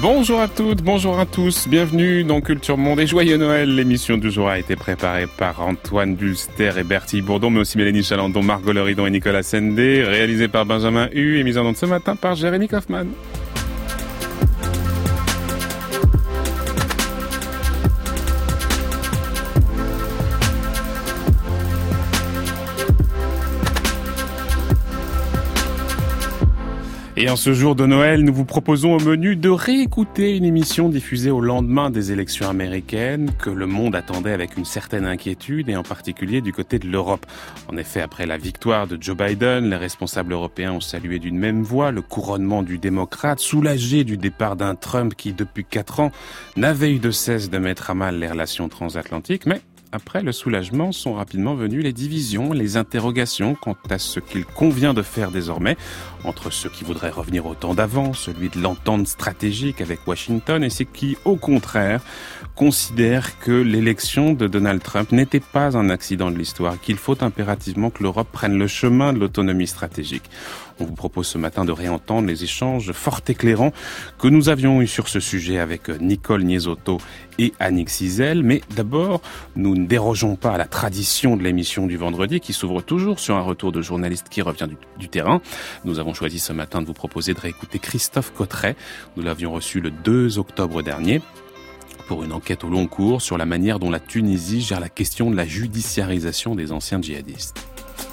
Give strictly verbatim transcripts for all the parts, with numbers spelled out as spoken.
Bonjour à toutes, bonjour à tous, bienvenue dans Culture Monde et joyeux Noël. L'émission du jour a été préparée par Antoine Dulster et Bertie Bourdon, mais aussi Mélanie Chalandon, Margot Leridon et Nicolas Sendé, réalisée par Benjamin Hu et mise en onde ce matin par Jérémy Kaufmann. Et en ce jour de Noël, nous vous proposons au menu de réécouter une émission diffusée au lendemain des élections américaines que le monde attendait avec une certaine inquiétude et en particulier du côté de l'Europe. En effet, après la victoire de Joe Biden, les responsables européens ont salué d'une même voix le couronnement du démocrate, soulagé du départ d'un Trump qui, depuis quatre ans, n'avait eu de cesse de mettre à mal les relations transatlantiques, mais après le soulagement sont rapidement venues les divisions, les interrogations quant à ce qu'il convient de faire désormais entre ceux qui voudraient revenir au temps d'avant, celui de l'entente stratégique avec Washington, et ceux qui, au contraire, considèrent que l'élection de Donald Trump n'était pas un accident de l'histoire, qu'il faut impérativement que l'Europe prenne le chemin de l'autonomie stratégique. On vous propose ce matin de réentendre les échanges fort éclairants que nous avions eus sur ce sujet avec Nicole Niesotto et Annick Cizel. Mais d'abord, nous ne dérogeons pas à la tradition de l'émission du vendredi qui s'ouvre toujours sur un retour de journaliste qui revient du, du terrain. Nous avons choisi ce matin de vous proposer de réécouter Christophe Cotret. Nous l'avions reçu le deux octobre dernier pour une enquête au long cours sur la manière dont la Tunisie gère la question de la judiciarisation des anciens djihadistes.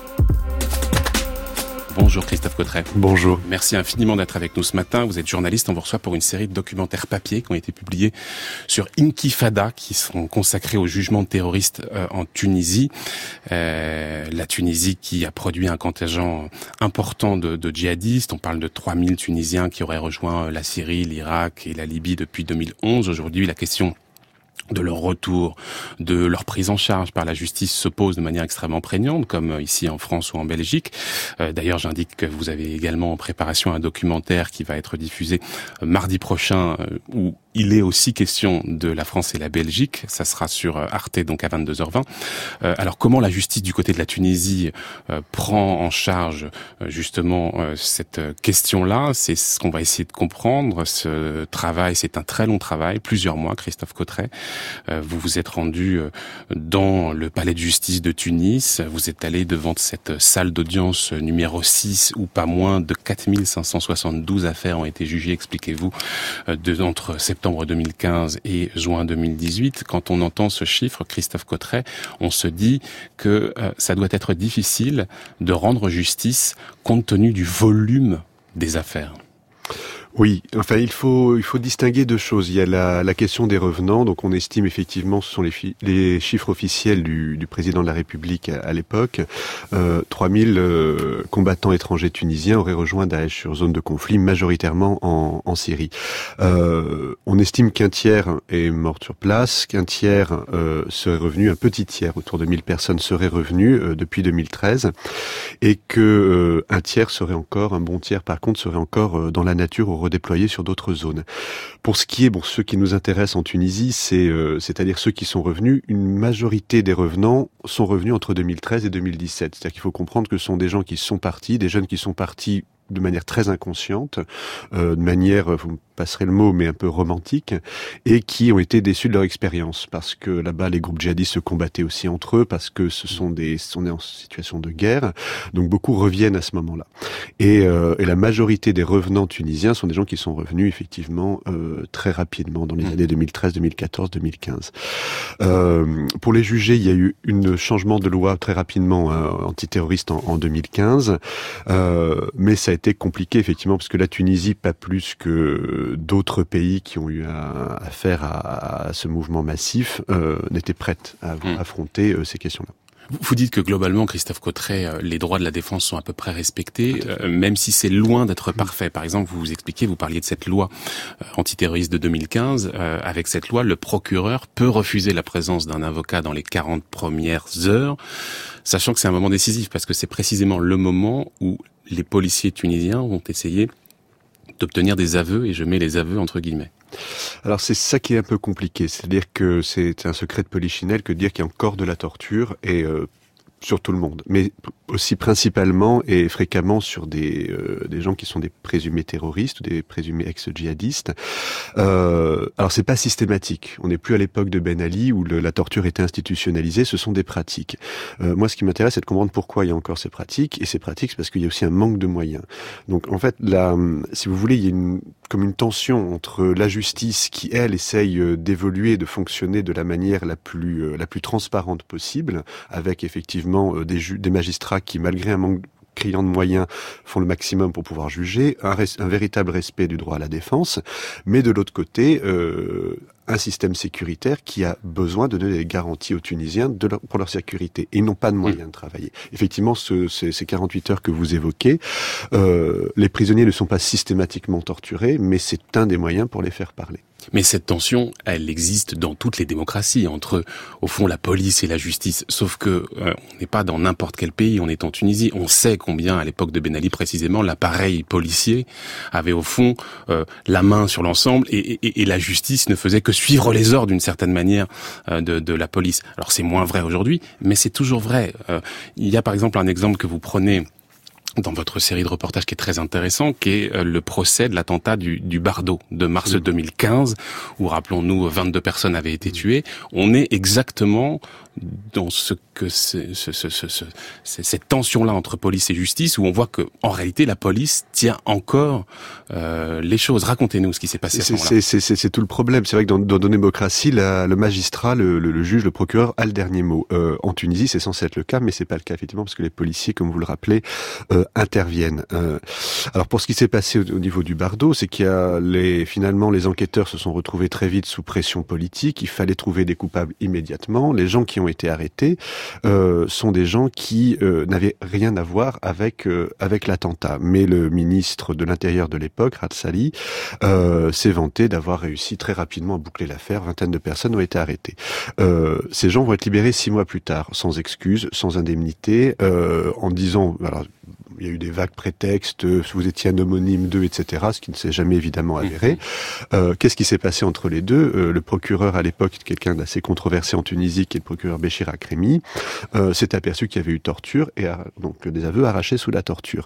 Bonjour Christophe Cotret. Bonjour. Merci infiniment d'être avec nous ce matin. Vous êtes journaliste, on vous reçoit pour une série de documentaires papier qui ont été publiés sur Intifada, qui sont consacrés au jugement de terroristes euh, en Tunisie. Euh, la Tunisie qui a produit un contingent important de, de djihadistes. On parle de trois mille Tunisiens qui auraient rejoint la Syrie, l'Irak et la Libye depuis deux mille onze. Aujourd'hui, la question de leur retour, de leur prise en charge par la justice se pose de manière extrêmement prégnante, comme ici en France ou en Belgique. Euh, d'ailleurs, j'indique que vous avez également en préparation un documentaire qui va être diffusé mardi prochain, euh, où il est aussi question de la France et la Belgique. Ça sera sur Arte, donc à vingt-deux heures vingt. Euh, alors, comment la justice du côté de la Tunisie euh, prend en charge euh, justement euh, cette question-là? C'est ce qu'on va essayer de comprendre. Ce travail, c'est un très long travail, plusieurs mois, Christophe Cotret. Euh, vous vous êtes rendu euh, dans le palais de justice de Tunis. Vous êtes allé devant cette salle d'audience numéro six où pas moins de quatre mille cinq cent soixante-douze affaires ont été jugées, expliquez-vous, euh, de, entre septembre deux mille quinze et juin deux mille dix-huit. Quand on entend ce chiffre, Christophe Cotret, on se dit que euh, ça doit être difficile de rendre justice compte tenu du volume des affaires. Oui, enfin il faut il faut distinguer deux choses. Il y a la, la question des revenants, donc on estime effectivement, ce sont les, fi, les chiffres officiels du, du président de la République à, à l'époque, euh, trois mille euh, combattants étrangers tunisiens auraient rejoint Daesh sur zone de conflit, majoritairement en, en Syrie. Euh, on estime qu'un tiers est mort sur place, qu'un tiers euh, serait revenu, un petit tiers, autour de mille personnes seraient revenues euh, depuis deux mille treize, et que euh, un tiers serait encore, un bon tiers par contre, serait encore euh, dans la nature au redéployés sur d'autres zones. Pour ce qui est, bon, ceux qui nous intéressent en Tunisie, c'est, euh, c'est-à-dire ceux qui sont revenus, une majorité des revenants sont revenus entre deux mille treize et deux mille dix-sept. C'est-à-dire qu'il faut comprendre que ce sont des gens qui sont partis, des jeunes qui sont partis de manière très inconsciente, euh, de manière, vous me passerez le mot, mais un peu romantique, et qui ont été déçus de leur expérience, parce que là-bas, les groupes djihadistes se combattaient aussi entre eux, parce que ce sont des, on est en situation de guerre, donc beaucoup reviennent à ce moment-là. Et, euh, et la majorité des revenants tunisiens sont des gens qui sont revenus, effectivement, euh, très rapidement, dans les années deux mille treize, deux mille quatorze, deux mille quinze. Euh, pour les juger, il y a eu un changement de loi très rapidement, euh, antiterroriste en, en deux mille quinze, euh, mais ça a été compliqué, effectivement, parce que la Tunisie, pas plus que d'autres pays qui ont eu affaire à, à ce mouvement massif, euh, n'étaient prêtes à mmh. affronter euh, ces questions-là. Vous dites que globalement, Christophe Cotret, les droits de la défense sont à peu près respectés, euh, même si c'est loin d'être parfait. Par exemple, vous vous expliquez, vous parliez de cette loi euh, antiterroriste de deux mille quinze. Euh, avec cette loi, le procureur peut refuser la présence d'un avocat dans les quarante premières heures, sachant que c'est un moment décisif, parce que c'est précisément le moment où les policiers tunisiens vont essayer d'obtenir des aveux, et je mets les aveux entre guillemets. Alors c'est ça qui est un peu compliqué, c'est-à-dire que c'est un secret de polichinelle que de dire qu'il y a encore de la torture, et euh, sur tout le monde, mais aussi principalement et fréquemment sur des euh, des gens qui sont des présumés terroristes ou des présumés ex-djihadistes. Euh, alors c'est pas systématique. On n'est plus à l'époque de Ben Ali où le, la torture était institutionnalisée. Ce sont des pratiques. Euh, moi, ce qui m'intéresse, c'est de comprendre pourquoi il y a encore ces pratiques. Et ces pratiques, c'est parce qu'il y a aussi un manque de moyens. Donc en fait, là, si vous voulez, il y a une comme une tension entre la justice qui elle essaye d'évoluer, de fonctionner de la manière la plus la plus transparente possible, avec effectivement Des, ju- des magistrats qui, malgré un manque criant de moyens, font le maximum pour pouvoir juger, un, res- un véritable respect du droit à la défense, mais de l'autre côté, euh, un système sécuritaire qui a besoin de donner des garanties aux Tunisiens de leur, pour leur sécurité. Et ils n'ont pas de moyens de travailler. Effectivement, ce, ce, ces quarante-huit heures que vous évoquez, euh, les prisonniers ne sont pas systématiquement torturés, mais c'est un des moyens pour les faire parler. Mais cette tension, elle existe dans toutes les démocraties, entre, au fond, la police et la justice. Sauf que euh, on n'est pas dans n'importe quel pays, on est en Tunisie. On sait combien, à l'époque de Ben Ali précisément, l'appareil policier avait au fond euh, la main sur l'ensemble et, et, et la justice ne faisait que suivre les ordres d'une certaine manière euh, de, de la police. Alors c'est moins vrai aujourd'hui, mais c'est toujours vrai. Euh, il y a par exemple un exemple que vous prenez dans votre série de reportages qui est très intéressant, qui est le procès de l'attentat du, du Bardo de mars deux mille quinze, où, rappelons-nous, vingt-deux personnes avaient été tuées. On est exactement dans ce que c'est, ce, ce, ce, ce, cette tension-là entre police et justice, où on voit que, en réalité, la police tient encore euh, les choses. Racontez-nous ce qui s'est passé à ce moment-là. C'est, c'est, c'est, c'est tout le problème. C'est vrai que dans, dans nos démocraties, la, le magistrat, le, le, le juge, le procureur a le dernier mot. Euh, en Tunisie, c'est censé être le cas, mais c'est pas le cas effectivement, parce que les policiers, comme vous le rappelez, euh, interviennent. Euh, alors pour ce qui s'est passé au, au niveau du Bardo, c'est qu'il y a les, finalement, les enquêteurs se sont retrouvés très vite sous pression politique. Il fallait trouver des coupables immédiatement. Les gens qui ont été arrêtés euh, sont des gens qui euh, n'avaient rien à voir avec euh, avec l'attentat. Mais le ministre de l'Intérieur de l'époque, Ratsali, euh, s'est vanté d'avoir réussi très rapidement à boucler l'affaire. Vingtaine de personnes ont été arrêtées. Euh, ces gens vont être libérés six mois plus tard, sans excuse, sans indemnité, euh, en disant... Alors, il y a eu des vagues prétextes, vous étiez un homonyme d'eux, et cetera, ce qui ne s'est jamais évidemment avéré. Euh, qu'est-ce qui s'est passé entre les deux ? euh, Le procureur, à l'époque, quelqu'un d'assez controversé en Tunisie, qui est le procureur Béchir Akremi, euh, s'est aperçu qu'il y avait eu torture, et a, donc des aveux arrachés sous la torture.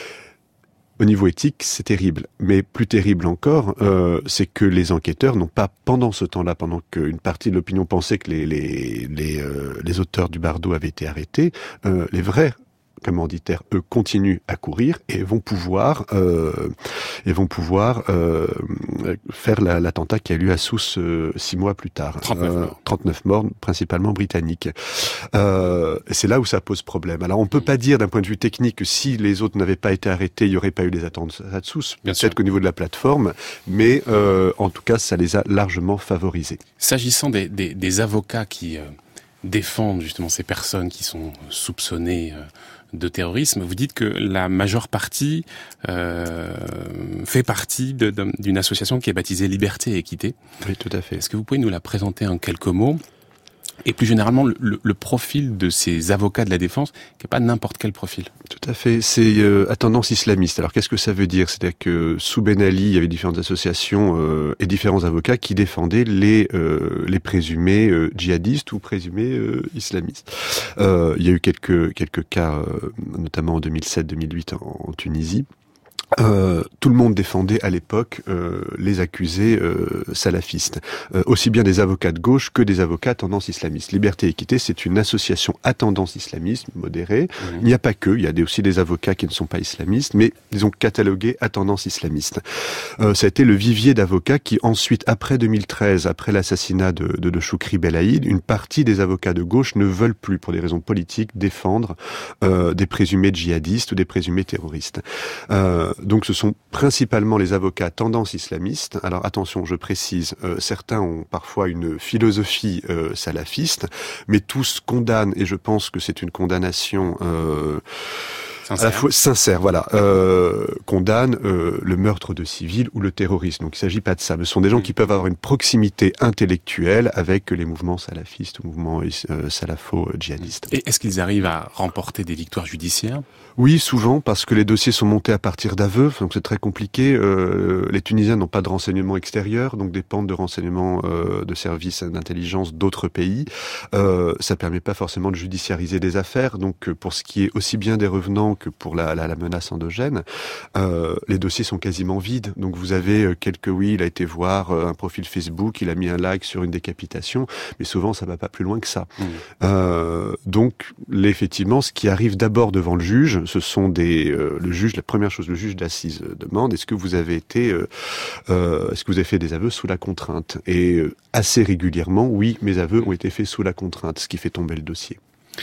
Au niveau éthique, c'est terrible. Mais plus terrible encore, euh, c'est que les enquêteurs n'ont pas, pendant ce temps-là, pendant qu'une partie de l'opinion pensait que les, les, les, euh, les auteurs du Bardo avaient été arrêtés, euh, les vrais commanditaires, eux, continuent à courir et vont pouvoir euh, et vont pouvoir euh, faire la, l'attentat qui a eu lieu à Sousse euh, six mois plus tard. trente-neuf euh, morts. trente-neuf morts, principalement britanniques. Euh, c'est là où ça pose problème. Alors, on peut pas dire d'un point de vue technique que si les autres n'avaient pas été arrêtés, il y aurait pas eu des attentats de Sousse. Bien Peut-être sûr. qu'au niveau de la plateforme, mais euh, en tout cas, ça les a largement favorisés. S'agissant des, des, des avocats qui euh, défendent justement ces personnes qui sont soupçonnées euh, de terrorisme, vous dites que la majeure partie euh, fait partie de, de, d'une association qui est baptisée Liberté et Équité. Oui, tout à fait. Est-ce que vous pouvez nous la présenter en quelques mots ? Et plus généralement, le, le, le profil de ces avocats de la défense, qui n'est pas n'importe quel profil. Tout à fait. C'est euh, à tendance islamiste. Alors, qu'est-ce que ça veut dire ? C'est-à-dire que sous Ben Ali, il y avait différentes associations euh, et différents avocats qui défendaient les euh, les présumés euh, djihadistes ou présumés euh, islamistes. Euh, il y a eu quelques quelques cas, euh, notamment en deux mille sept deux mille huit en, en Tunisie. Euh, tout le monde défendait à l'époque euh, les accusés euh, salafistes, euh, aussi bien des avocats de gauche que des avocats à tendance islamiste. Liberté et Équité, c'est une association à tendance islamiste, modérée. Mmh. Il n'y a pas que, il y a des, aussi des avocats qui ne sont pas islamistes, mais disons catalogués à tendance islamiste. Euh, ça a été le vivier d'avocats qui ensuite, après deux mille treize, après l'assassinat de, de, de Choukri Belaïd, une partie des avocats de gauche ne veulent plus, pour des raisons politiques, défendre euh, des présumés djihadistes ou des présumés terroristes. Euh, Donc ce sont principalement les avocats tendance islamiste. Alors attention, je précise, euh, certains ont parfois une philosophie euh, salafiste, mais tous condamnent, et je pense que c'est une condamnation... Euh, Sincère. À la fois sincère, voilà, euh, condamne euh, le meurtre de civils ou le terrorisme. Donc il ne s'agit pas de ça. Mais ce sont des gens mmh. qui peuvent avoir une proximité intellectuelle avec les mouvements salafistes ou mouvements euh, salafo-djihadistes. Et est-ce qu'ils arrivent à remporter des victoires judiciaires ? Oui, souvent, parce que les dossiers sont montés à partir d'aveux, donc c'est très compliqué. Euh, les Tunisiens n'ont pas de renseignements extérieurs, donc dépendent de renseignements euh, de services d'intelligence d'autres pays. Euh, ça permet pas forcément de judiciariser des affaires. Donc, pour ce qui est aussi bien des revenants que pour la, la, la menace endogène, euh, les dossiers sont quasiment vides. Donc, vous avez quelques, oui, il a été voir un profil Facebook, il a mis un like sur une décapitation, mais souvent, ça va pas plus loin que ça. Mmh. Euh, donc, là, effectivement, ce qui arrive d'abord devant le juge, ce sont des euh, le juge la première chose le juge d'assises euh, demande est-ce que vous avez été euh, euh, est-ce que vous avez fait des aveux sous la contrainte et euh, assez régulièrement oui mes aveux ont été faits sous la contrainte, ce qui fait tomber le dossier.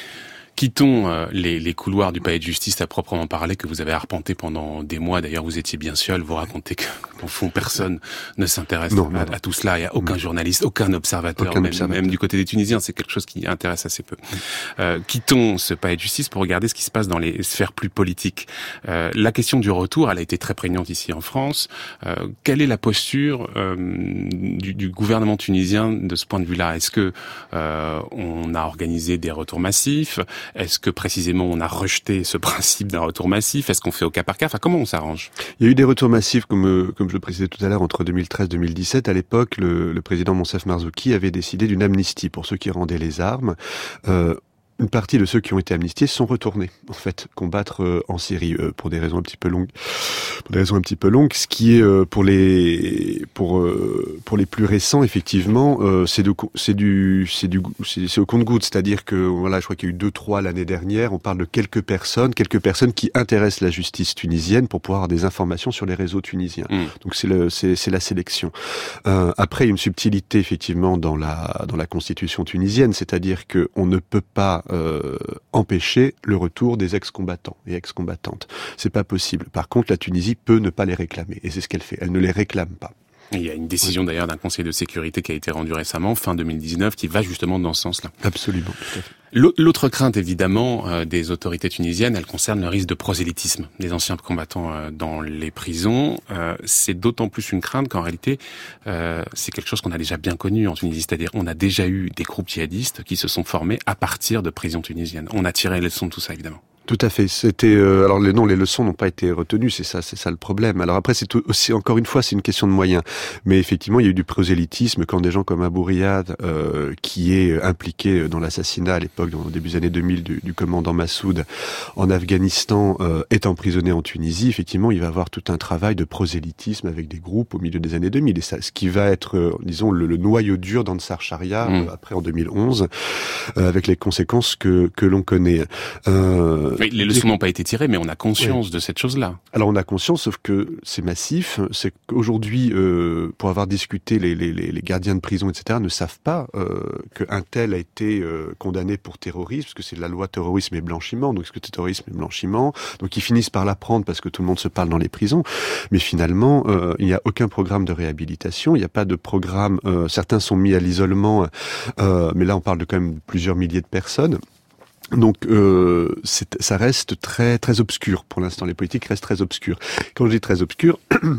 Quittons euh, les, les couloirs du palais de justice à proprement parler, que vous avez arpenté pendant des mois. D'ailleurs, vous étiez bien seul. Vous racontez qu'en fond, personne ne s'intéresse non, à, non. à tout cela. Il n'y a aucun non. journaliste, aucun observateur, aucun même, observateur. même du côté des Tunisiens. C'est quelque chose qui intéresse assez peu. Euh, quittons ce palais de justice pour regarder ce qui se passe dans les sphères plus politiques. Euh, la question du retour, elle a été très prégnante ici en France. Euh, quelle est la posture euh, du, du gouvernement tunisien de ce point de vue-là ? Est-ce que euh, on a organisé des retours massifs ? Est-ce que précisément on a rejeté ce principe d'un retour massif ? Est-ce qu'on fait au cas par cas ? Enfin, comment on s'arrange ? Il y a eu des retours massifs, comme comme je le précisais tout à l'heure, entre deux mille treize et deux mille dix-sept. À l'époque, le, le président Monsef Marzouki avait décidé d'une amnistie pour ceux qui rendaient les armes. Euh, Une partie de ceux qui ont été amnistiés sont retournés, en fait, combattre euh, en Syrie euh, pour des raisons un petit peu longues. Pour des raisons un petit peu longues, ce qui est euh, pour les pour euh, pour les plus récents, effectivement, euh, c'est de c'est du c'est du c'est, c'est au compte-gouttes, c'est-à-dire que voilà, je crois qu'il y a eu deux trois l'année dernière. On parle de quelques personnes, quelques personnes qui intéressent la justice tunisienne pour pouvoir avoir des informations sur les réseaux tunisiens. Mmh. Donc c'est le c'est c'est la sélection. Euh, après, il y a une subtilité effectivement dans la dans la constitution tunisienne, c'est-à-dire que on ne peut pas Euh, empêcher le retour des ex-combattants et ex-combattantes. C'est pas possible. Par contre, la Tunisie peut ne pas les réclamer. Et c'est ce qu'elle fait. Elle ne les réclame pas. Il y a une décision oui. d'ailleurs d'un conseil de sécurité qui a été rendue récemment, fin deux mille dix-neuf, qui va justement dans ce sens-là. Absolument, tout à fait. L'autre crainte, évidemment, euh, des autorités tunisiennes, elle concerne le risque de prosélytisme des anciens combattants euh, dans les prisons. Euh, c'est d'autant plus une crainte qu'en réalité, euh, c'est quelque chose qu'on a déjà bien connu en Tunisie. C'est-à-dire, on a déjà eu des groupes djihadistes qui se sont formés à partir de prisons tunisiennes. On a tiré les leçons de tout ça, évidemment. Tout à fait. C'était euh, alors les non, les leçons n'ont pas été retenues. C'est ça, c'est ça le problème. Alors après, c'est aussi encore une fois, c'est une question de moyens. Mais effectivement, il y a eu du prosélytisme quand des gens comme Abou Riyad, euh, qui est impliqué dans l'assassinat à l'époque, dans le début des années deux mille, du, du commandant Massoud en Afghanistan, euh, est emprisonné en Tunisie. Effectivement, il va y avoir tout un travail de prosélytisme avec des groupes au milieu des années deux mille. Et ça, ce qui va être, euh, disons, le, le noyau dur d'Ansar Sharia mmh. euh, après en deux mille onze, euh, avec les conséquences que que l'on connaît. Euh, Oui, les leçons n'ont pas été tirées, mais on a conscience oui. de cette chose-là. Alors on a conscience, sauf que c'est massif. C'est qu'aujourd'hui, euh, pour avoir discuté, les, les, les gardiens de prison, et cetera, ne savent pas euh, qu'un tel a été euh, condamné pour terrorisme, parce que c'est la loi terrorisme et blanchiment. Donc, est-ce que c'est terrorisme et blanchiment ? Donc, ils finissent par l'apprendre parce que tout le monde se parle dans les prisons. Mais finalement, euh, il n'y a aucun programme de réhabilitation. Il n'y a pas de programme. Euh, certains sont mis à l'isolement, euh, mais là, on parle de quand même plusieurs milliers de personnes. Donc euh, c'est, ça reste très très obscur pour l'instant. Les politiques restent très obscures. Quand je dis très obscur,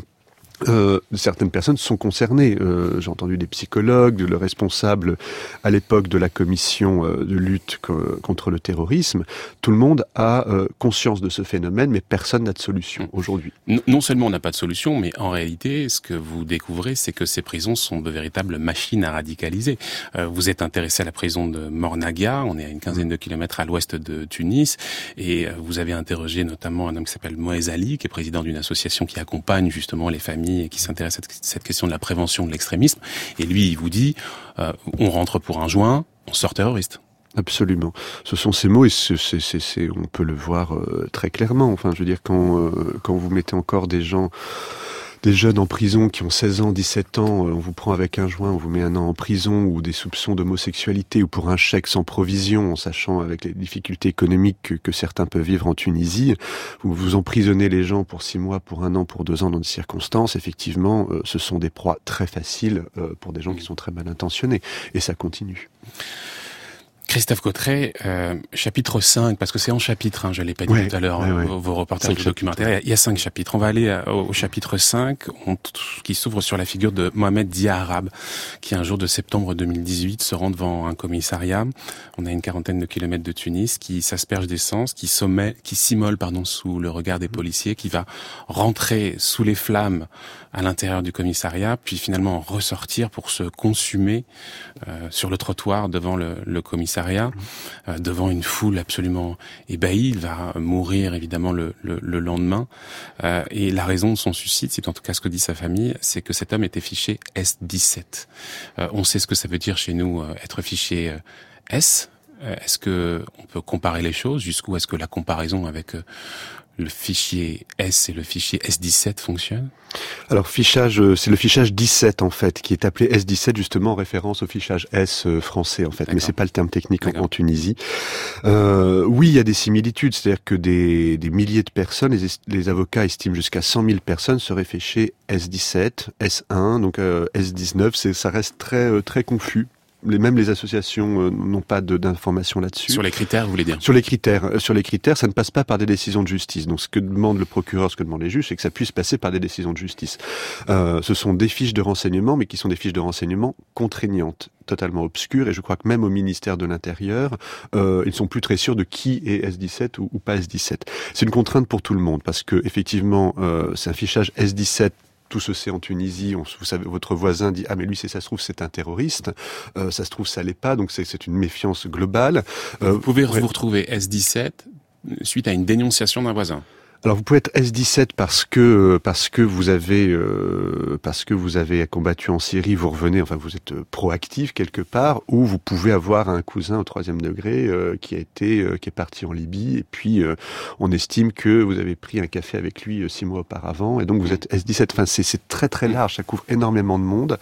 Euh, certaines personnes sont concernées. Euh, j'ai entendu des psychologues, le responsable à l'époque de la commission euh, de lutte co- contre le terrorisme. Tout le monde a euh, conscience de ce phénomène, mais personne n'a de solution aujourd'hui. Non seulement on n'a pas de solution, mais en réalité, ce que vous découvrez, c'est que ces prisons sont de véritables machines à radicaliser. Euh, vous êtes intéressé à la prison de Mornaga, on est à une quinzaine de kilomètres à l'ouest de Tunis, et vous avez interrogé notamment un homme qui s'appelle Moez Ali, qui est président d'une association qui accompagne justement les familles et qui s'intéresse à cette question de la prévention de l'extrémisme. Et lui, il vous dit, euh, on rentre pour un joint, on sort terroriste. Absolument. Ce sont ces mots et c'est, c'est, c'est, c'est, on peut le voir euh, très clairement. Enfin, je veux dire, quand, euh, quand vous mettez encore des gens, des jeunes en prison qui ont seize ans, dix-sept ans, on vous prend avec un joint, on vous met un an en prison, ou des soupçons d'homosexualité, ou pour un chèque sans provision, en sachant avec les difficultés économiques que, que certains peuvent vivre en Tunisie, vous vous emprisonnez les gens pour six mois, pour un an, pour deux ans dans des circonstances, effectivement, euh, ce sont des proies très faciles euh, pour des gens qui sont très mal intentionnés. Et ça continue. Christophe Cotret, euh, chapitre cinq, parce que c'est en chapitre, hein, je l'ai pas dit ouais, tout à l'heure, ouais, ouais. vos, vos reportages documentaires, il y a cinq chapitres. On va aller à, au, au chapitre cinq, on, qui s'ouvre sur la figure de Mohamed Dia Arab, qui un jour de septembre deux mille dix-huit se rend devant un commissariat, on a une quarantaine de kilomètres de Tunis, qui s'asperge d'essence, qui, sommet, qui s'immole pardon, sous le regard des policiers, qui va rentrer sous les flammes à l'intérieur du commissariat, puis finalement ressortir pour se consumer euh, sur le trottoir devant le, le commissariat, euh, devant une foule absolument ébahie. Il va mourir évidemment le, le, le lendemain. Euh, et la raison de son suicide, c'est en tout cas ce que dit sa famille, c'est que cet homme était fiché S dix-sept. Euh, on sait ce que ça veut dire chez nous, euh, être fiché euh, S. Euh, est-ce que on peut comparer les choses? Jusqu'où est-ce que la comparaison avec euh, le fichier S et le fichier S dix-sept fonctionne? Alors fichage, c'est le fichage dix-sept en fait, qui est appelé S dix-sept justement en référence au fichage S français en fait, D'accord. mais c'est pas le terme technique en, en Tunisie. Euh, oui, il y a des similitudes, c'est-à-dire que des, des milliers de personnes, les, les avocats estiment jusqu'à cent mille personnes seraient fichées S dix-sept, S un, donc euh, S dix-neuf, c'est, ça reste très très confus. Les, même les associations euh, n'ont pas de, d'informations là-dessus. Sur les critères, vous voulez dire? Sur les critères, euh, sur les critères, ça ne passe pas par des décisions de justice. Donc, ce que demande le procureur, ce que demandent les juges, c'est que ça puisse passer par des décisions de justice. Euh, ce sont des fiches de renseignement, mais qui sont des fiches de renseignement contraignantes, totalement obscures. Et je crois que même au ministère de l'Intérieur, euh, ils sont plus très sûrs de qui est S dix-sept ou, ou pas S dix-sept. C'est une contrainte pour tout le monde, parce que effectivement, euh, c'est un fichage S dix-sept. Tout se sait en Tunisie, on, vous savez, votre voisin dit « Ah mais lui, c'est, ça se trouve, c'est un terroriste euh, », ça se trouve, ça l'est pas, donc c'est, c'est une méfiance globale. Euh, vous pouvez ouais. vous retrouver S dix-sept suite à une dénonciation d'un voisin. Alors vous pouvez être S dix-sept parce que parce que vous avez euh, parce que vous avez combattu en Syrie, vous revenez, enfin vous êtes proactif quelque part, ou vous pouvez avoir un cousin au troisième degré euh, qui a été euh, qui est parti en Libye et puis euh, on estime que vous avez pris un café avec lui euh, six mois auparavant et donc vous êtes S dix-sept. Enfin c'est c'est très très large, ça couvre énormément de monde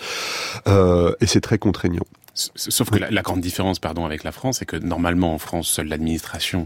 euh, et c'est très contraignant. Sauf que la, la grande différence, pardon, avec la France, c'est que normalement en France, seule l'administration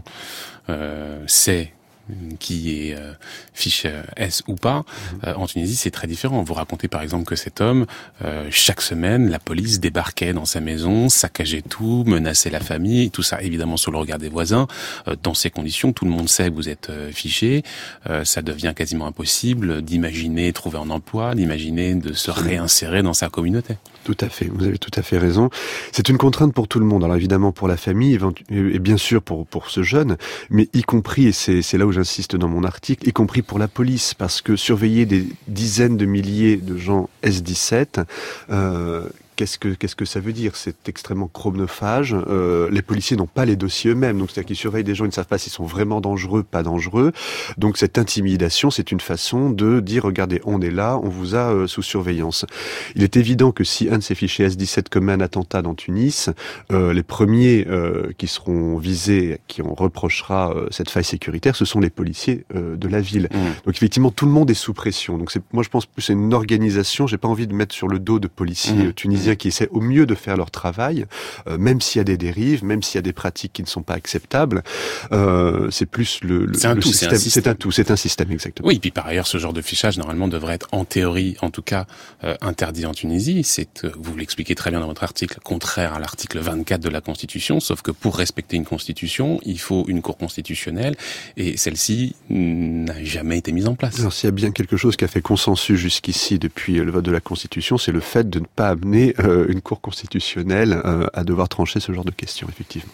euh, sait qui est euh, fiche euh, S ou pas. Euh, en Tunisie, c'est très différent. Vous racontez par exemple que cet homme, euh, chaque semaine, la police débarquait dans sa maison, saccageait tout, menaçait la famille, tout ça évidemment sous le regard des voisins. Euh, dans ces conditions, tout le monde sait que vous êtes euh, fiché. Euh, ça devient quasiment impossible d'imaginer trouver un emploi, d'imaginer de se réinsérer dans sa communauté. Tout à fait, vous avez tout à fait raison. C'est une contrainte pour tout le monde. Alors évidemment pour la famille, et bien sûr pour pour ce jeune, mais y compris, et c'est c'est là où j'insiste dans mon article, y compris pour la police, parce que surveiller des dizaines de milliers de gens S dix-sept, euh, Qu'est-ce que qu'est-ce que ça veut dire? C'est extrêmement chronophage. Euh, les policiers n'ont pas les dossiers eux-mêmes, donc c'est-à-dire qu'ils surveillent des gens, ils ne savent pas s'ils sont vraiment dangereux, pas dangereux. Donc cette intimidation, c'est une façon de dire regardez, on est là, on vous a euh, sous surveillance. Il est évident que si un de ces fichiers S dix-sept commet un attentat dans Tunis, euh, les premiers euh, qui seront visés, qui on reprochera euh, cette faille sécuritaire, ce sont les policiers euh, de la ville. Mmh. Donc effectivement, tout le monde est sous pression. Donc c'est, moi je pense plus à une organisation. J'ai pas envie de mettre sur le dos de policiers mmh. tunisiens qui essaient au mieux de faire leur travail, euh, même s'il y a des dérives, même s'il y a des pratiques qui ne sont pas acceptables. Euh, c'est plus le, le, c'est un le tout, système. C'est un système. C'est un tout, c'est un système, exactement. Oui, et puis par ailleurs, ce genre de fichage, normalement, devrait être, en théorie, en tout cas, euh, interdit en Tunisie. C'est, euh, vous l'expliquez très bien dans votre article, contraire à l'article vingt-quatre de la Constitution, sauf que pour respecter une Constitution, il faut une Cour constitutionnelle, et celle-ci n'a jamais été mise en place. Alors, s'il y a bien quelque chose qui a fait consensus jusqu'ici depuis le vote de la Constitution, c'est le fait de ne pas amener euh, une Cour constitutionnelle euh, à devoir trancher ce genre de questions, effectivement.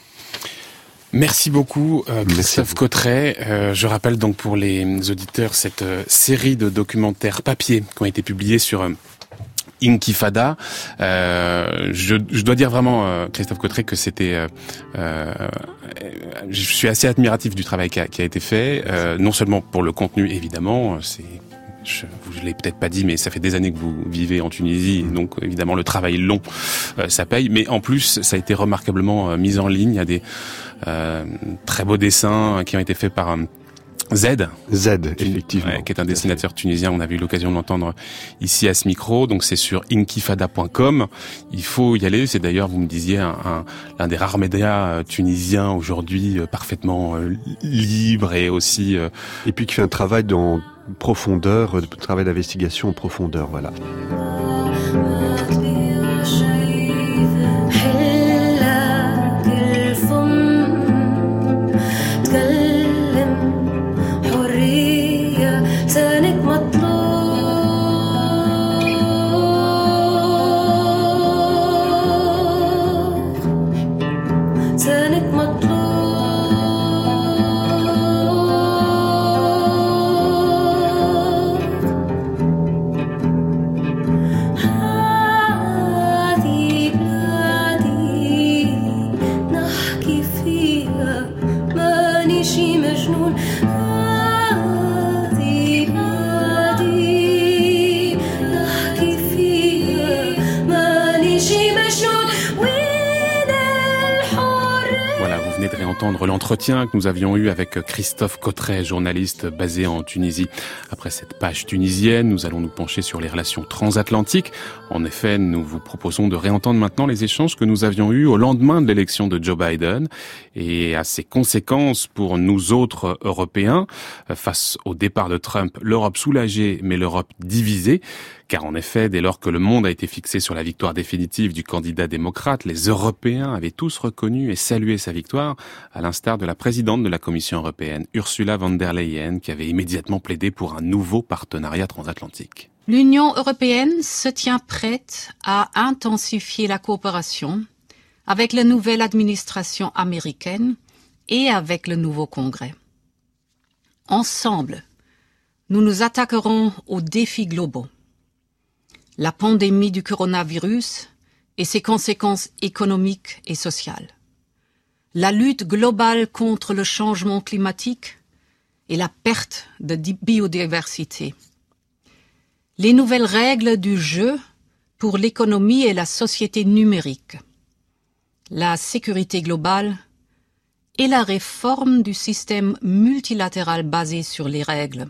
Merci beaucoup, euh, Christophe Cotret. Euh, je rappelle donc pour les auditeurs cette euh, série de documentaires papier qui ont été publiés sur euh, Inkifada. Euh, je, je dois dire vraiment, euh, Christophe Cotret, que c'était... Euh, euh, je suis assez admiratif du travail qui a, qui a été fait, euh, non seulement pour le contenu, évidemment, c'est... Je vous l'ai peut-être pas dit, mais ça fait des années que vous vivez en Tunisie, donc évidemment le travail long, euh, ça paye. Mais en plus, ça a été remarquablement euh, mis en ligne. Il y a des euh, très beaux dessins qui ont été faits par euh, Z. Z, effectivement. Ouais, qui est un dessinateur tunisien. On avait eu l'occasion de l'entendre ici à ce micro. Donc c'est sur inkifada point com. Il faut y aller. C'est d'ailleurs, vous me disiez, un, un, l'un des rares médias tunisiens aujourd'hui euh, parfaitement euh, libre et aussi... Euh... Et puis qui fait un travail dans profondeur, de travail d'investigation en profondeur, voilà. entendre l'entretien que nous avions eu avec Christophe Cotret, journaliste basé en Tunisie. Après cette page tunisienne, nous allons nous pencher sur les relations transatlantiques. En effet, nous vous proposons de réentendre maintenant les échanges que nous avions eus au lendemain de l'élection de Joe Biden et à ses conséquences pour nous autres Européens. Face au départ de Trump, l'Europe soulagée mais l'Europe divisée. Car en effet, dès lors que le monde a été fixé sur la victoire définitive du candidat démocrate, les Européens avaient tous reconnu et salué sa victoire, à l'instar de la présidente de la Commission européenne, Ursula von der Leyen, qui avait immédiatement plaidé pour un nouveau partenariat transatlantique. L'Union européenne se tient prête à intensifier la coopération avec la nouvelle administration américaine et avec le nouveau Congrès. Ensemble, nous nous attaquerons aux défis globaux. La pandémie du coronavirus et ses conséquences économiques et sociales. La lutte globale contre le changement climatique et la perte de biodiversité. Les nouvelles règles du jeu pour l'économie et la société numérique. La sécurité globale et la réforme du système multilatéral basé sur les règles.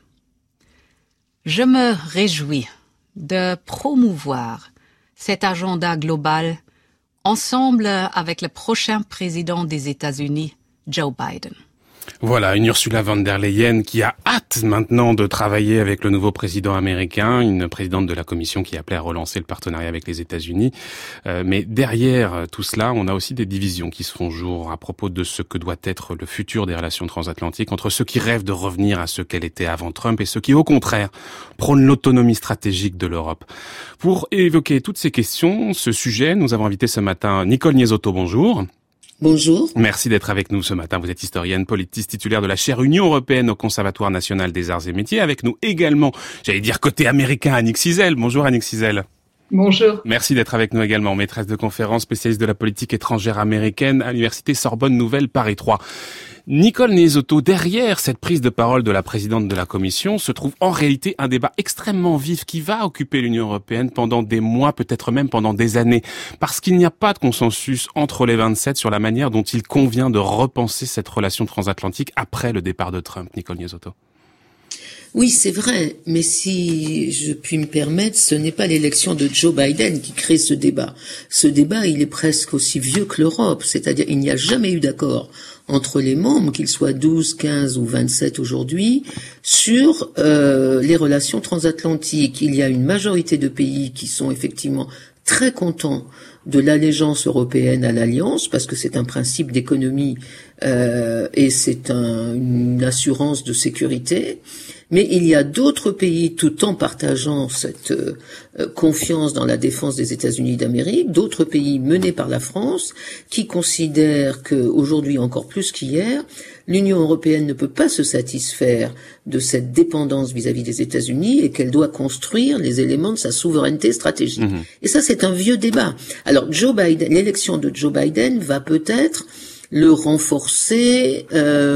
Je me réjouis de promouvoir cet agenda global ensemble avec le prochain président des États-Unis, Joe Biden. Voilà, une Ursula von der Leyen qui a hâte maintenant de travailler avec le nouveau président américain, une présidente de la Commission qui appelait à relancer le partenariat avec les États-Unis. Euh, mais derrière tout cela, on a aussi des divisions qui se font jour à propos de ce que doit être le futur des relations transatlantiques entre ceux qui rêvent de revenir à ce qu'elle était avant Trump et ceux qui, au contraire, prônent l'autonomie stratégique de l'Europe. Pour évoquer toutes ces questions, ce sujet, nous avons invité ce matin Nicole Niesotto, bonjour. Bonjour. Merci d'être avec nous ce matin. Vous êtes historienne, politiste, titulaire de la chaire Union européenne au Conservatoire national des arts et métiers. Avec nous également, j'allais dire côté américain, Annick Cizel. Bonjour Annick Cizel. Bonjour. Merci d'être avec nous également, maîtresse de conférences, spécialiste de la politique étrangère américaine à l'université Sorbonne Nouvelle Paris trois. Nicole Niesotto, derrière cette prise de parole de la présidente de la Commission se trouve en réalité un débat extrêmement vif qui va occuper l'Union européenne pendant des mois, peut-être même pendant des années, parce qu'il n'y a pas de consensus entre les vingt-sept sur la manière dont il convient de repenser cette relation transatlantique après le départ de Trump. Nicole Niesotto. Oui, c'est vrai, mais si je puis me permettre, ce n'est pas l'élection de Joe Biden qui crée ce débat. Ce débat, il est presque aussi vieux que l'Europe, c'est-à-dire il n'y a jamais eu d'accord entre les membres, qu'ils soient douze, quinze ou vingt-sept aujourd'hui, sur euh, les relations transatlantiques. Il y a une majorité de pays qui sont effectivement très contents de l'allégeance européenne à l'Alliance, parce que c'est un principe d'économie euh, et c'est un, une assurance de sécurité. Mais il y a d'autres pays, tout en partageant cette euh, confiance dans la défense des États-Unis d'Amérique, d'autres pays menés par la France, qui considèrent qu'aujourd'hui, encore plus qu'hier, l'Union européenne ne peut pas se satisfaire de cette dépendance vis-à-vis des États-Unis et qu'elle doit construire les éléments de sa souveraineté stratégique. Mmh. Et ça, c'est un vieux débat. Alors, Joe Biden, l'élection de Joe Biden va peut-être le renforcer. Euh,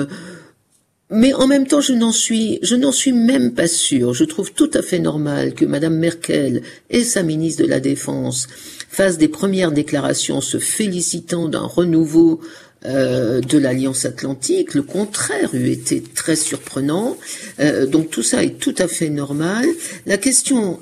Mais en même temps, je n'en suis, je n'en suis même pas sûre. Je trouve tout à fait normal que Madame Merkel et sa ministre de la Défense fassent des premières déclarations se félicitant d'un renouveau euh, de l'Alliance Atlantique. Le contraire eût été très surprenant. Euh, donc tout ça est tout à fait normal. La question,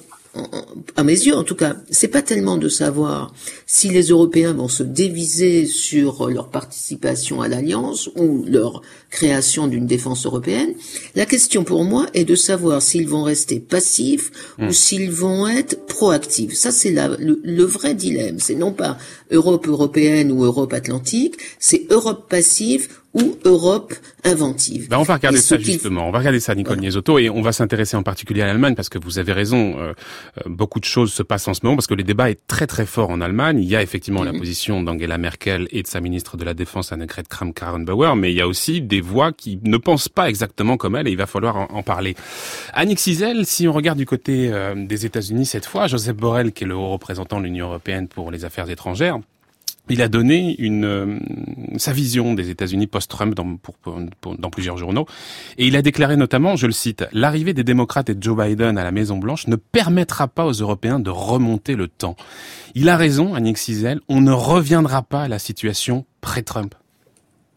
à mes yeux en tout cas, c'est pas tellement de savoir si les Européens vont se diviser sur leur participation à l'Alliance ou leur création d'une défense européenne. La question pour moi est de savoir s'ils vont rester passifs mmh. ou s'ils vont être proactifs. Ça, c'est la, le, le vrai dilemme. C'est non pas Europe européenne ou Europe atlantique, c'est Europe passive ou Europe inventive. Ben on va regarder ça justement, on va regarder ça Nicole voilà. Niesotto, et on va s'intéresser en particulier à l'Allemagne parce que vous avez raison, euh, beaucoup de choses se passent en ce moment parce que le débat est très très fort en Allemagne. Il y a effectivement mmh. la position d'Angela Merkel et de sa ministre de la Défense Annegret Kramp-Karrenbauer, mais il y a aussi des voix qui ne pensent pas exactement comme elle et il va falloir en, en parler. Annick Cizel, si on regarde du côté euh, des États-Unis cette fois, Josep Borrell, qui est le haut représentant de l'Union européenne pour les affaires étrangères, il a donné une euh, sa vision des États-Unis post-Trump dans, pour, pour, pour, dans plusieurs journaux. Et il a déclaré notamment, je le cite, « L'arrivée des démocrates et de Joe Biden à la Maison-Blanche ne permettra pas aux Européens de remonter le temps. » Il a raison, Annick Cizel, on ne reviendra pas à la situation pré-Trump.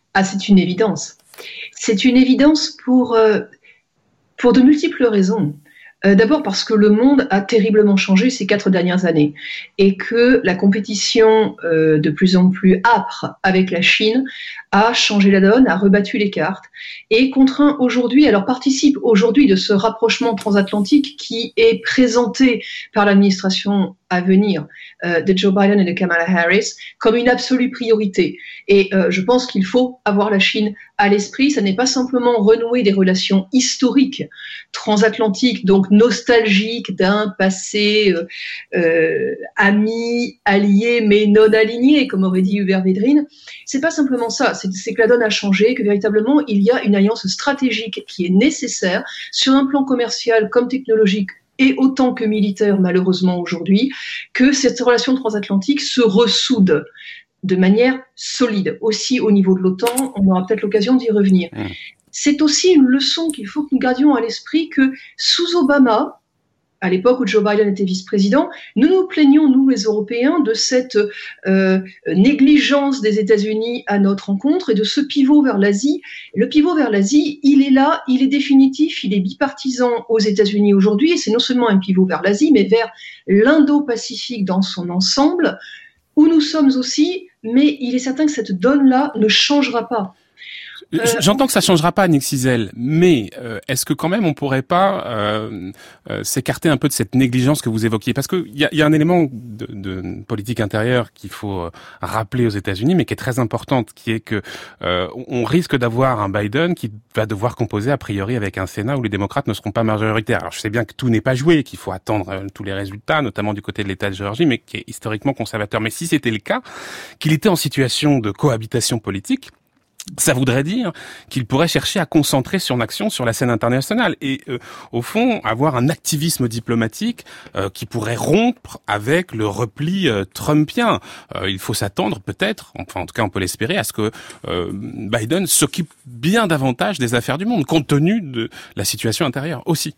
Ah, c'est une évidence. C'est une évidence pour, euh, pour de multiples raisons. Euh, d'abord parce que le monde a terriblement changé ces quatre dernières années et que la compétition euh, de plus en plus âpre avec la Chine a changé la donne, a rebattu les cartes et contraint aujourd'hui, alors participe aujourd'hui de ce rapprochement transatlantique qui est présenté par l'administration à venir euh, de Joe Biden et de Kamala Harris comme une absolue priorité. Et euh, je pense qu'il faut avoir la Chine à l'esprit. Ça n'est pas simplement renouer des relations historiques transatlantiques, donc nostalgiques d'un passé euh, euh, ami, allié, mais non aligné, comme aurait dit Hubert Védrine. C'est pas simplement ça. C'est, c'est que la donne a changé, que véritablement il y a une alliance stratégique qui est nécessaire sur un plan commercial comme technologique et autant que militaire, malheureusement, aujourd'hui, que cette relation transatlantique se ressoude de manière solide. Aussi, au niveau de l'OTAN, on aura peut-être l'occasion d'y revenir. Mmh. C'est aussi une leçon qu'il faut que nous gardions à l'esprit que sous Obama, à l'époque où Joe Biden était vice-président, nous nous plaignons, nous les Européens, de cette euh, négligence des États-Unis à notre encontre et de ce pivot vers l'Asie. Le pivot vers l'Asie, il est là, il est définitif, il est bipartisan aux États-Unis aujourd'hui, et c'est non seulement un pivot vers l'Asie, mais vers l'Indo-Pacifique dans son ensemble, où nous sommes aussi, mais il est certain que cette donne-là ne changera pas. Euh, J'entends que ça changera pas, Annick Cizel, mais euh, est-ce que quand même on pourrait pas euh, euh, s'écarter un peu de cette négligence que vous évoquiez? Parce que il y a, y a un élément de, de politique intérieure qu'il faut euh, rappeler aux États-Unis, mais qui est très importante, qui est que euh, on risque d'avoir un Biden qui va devoir composer a priori avec un Sénat où les démocrates ne seront pas majoritaires. Alors je sais bien que tout n'est pas joué, qu'il faut attendre euh, tous les résultats, notamment du côté de l'État de Géorgie, mais qui est historiquement conservateur. Mais si c'était le cas, qu'il était en situation de cohabitation politique, ça voudrait dire qu'il pourrait chercher à concentrer son action sur la scène internationale et, euh, au fond, avoir un activisme diplomatique euh, qui pourrait rompre avec le repli euh, trumpien. Euh, il faut s'attendre peut-être, enfin en tout cas on peut l'espérer, à ce que euh, Biden s'occupe bien davantage des affaires du monde, compte tenu de la situation intérieure aussi.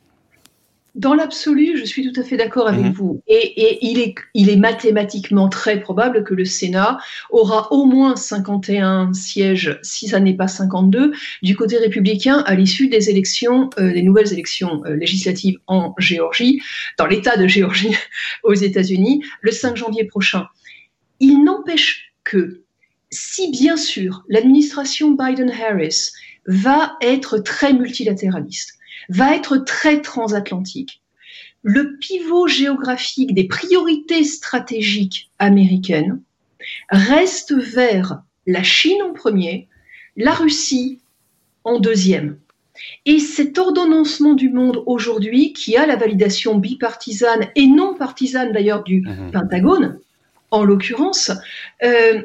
Dans l'absolu, je suis tout à fait d'accord avec mmh. vous. Et, et il, est, il est mathématiquement très probable que le Sénat aura au moins cinquante et un sièges, si ça n'est pas cinquante-deux, du côté républicain à l'issue des élections, euh, des nouvelles élections euh, législatives en Géorgie, dans l'État de Géorgie aux États-Unis, le cinq janvier prochain. Il n'empêche que, si bien sûr l'administration Biden-Harris va être très multilatéraliste, va être très transatlantique. Le pivot géographique des priorités stratégiques américaines reste vers la Chine en premier, la Russie en deuxième. Et cet ordonnancement du monde aujourd'hui, qui a la validation bipartisane et non partisane d'ailleurs du mmh. Pentagone, en l'occurrence, euh,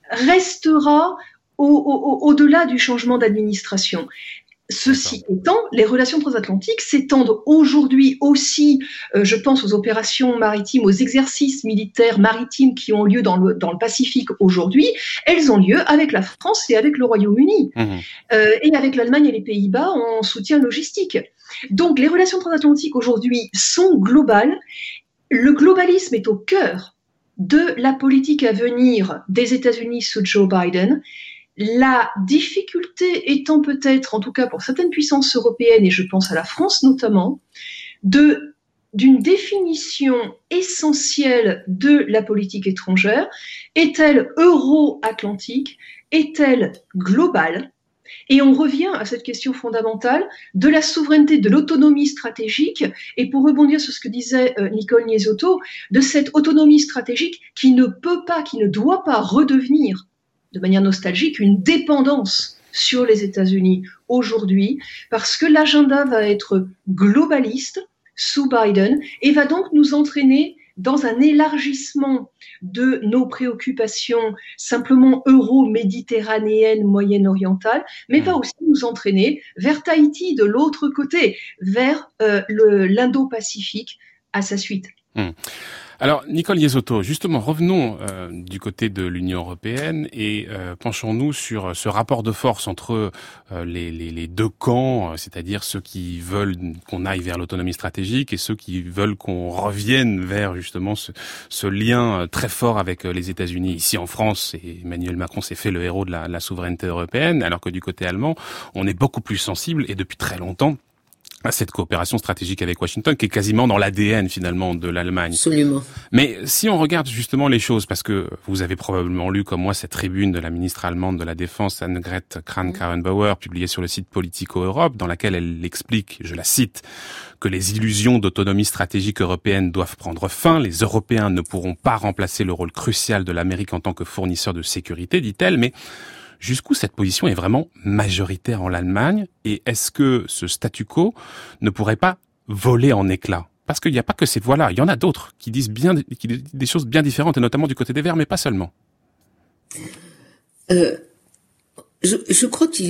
restera au, au, au-delà du changement d'administration. Ceci étant, les relations transatlantiques s'étendent aujourd'hui aussi, euh, je pense aux opérations maritimes, aux exercices militaires maritimes qui ont lieu dans le, dans le Pacifique aujourd'hui. Elles ont lieu avec la France et avec le Royaume-Uni, mmh. euh, et avec l'Allemagne et les Pays-Bas en soutien logistique. Donc les relations transatlantiques aujourd'hui sont globales. Le globalisme est au cœur de la politique à venir des États-Unis sous Joe Biden. La difficulté étant peut-être, en tout cas pour certaines puissances européennes, et je pense à la France notamment, de, d'une définition essentielle de la politique étrangère. Est-elle euro-atlantique? Est-elle globale? Et on revient à cette question fondamentale de la souveraineté, de l'autonomie stratégique, et pour rebondir sur ce que disait euh, Nicole Niesotto, de cette autonomie stratégique qui ne peut pas, qui ne doit pas redevenir de manière nostalgique, une dépendance sur les États-Unis aujourd'hui, parce que l'agenda va être globaliste sous Biden et va donc nous entraîner dans un élargissement de nos préoccupations simplement euro-méditerranéennes, moyen-orientales, mais va aussi nous entraîner vers Tahiti de l'autre côté, vers euh, le, l'Indo-Pacifique à sa suite. Mmh. Alors, Nicole Liesotto, justement, revenons euh, du côté de l'Union européenne et euh, penchons-nous sur ce rapport de force entre euh, les, les, les deux camps, c'est-à-dire ceux qui veulent qu'on aille vers l'autonomie stratégique et ceux qui veulent qu'on revienne vers justement ce, ce lien très fort avec les États-Unis. Ici en France, Emmanuel Macron s'est fait le héros de la, la souveraineté européenne, alors que du côté allemand, on est beaucoup plus sensible et depuis très longtemps à cette coopération stratégique avec Washington, qui est quasiment dans l'A D N finalement de l'Allemagne. Absolument. Mais si on regarde justement les choses, parce que vous avez probablement lu comme moi cette tribune de la ministre allemande de la Défense, Annegret Kramp-Karrenbauer, publiée sur le site Politico Europe, dans laquelle elle explique, je la cite, que les illusions d'autonomie stratégique européenne doivent prendre fin. Les Européens ne pourront pas remplacer le rôle crucial de l'Amérique en tant que fournisseur de sécurité, dit-elle, mais jusqu'où cette position est vraiment majoritaire en Allemagne et est-ce que ce statu quo ne pourrait pas voler en éclats? Parce qu'il n'y a pas que ces voix-là, il y en a d'autres qui disent bien qui disent des choses bien différentes, et notamment du côté des Verts, mais pas seulement. Euh, je, je crois que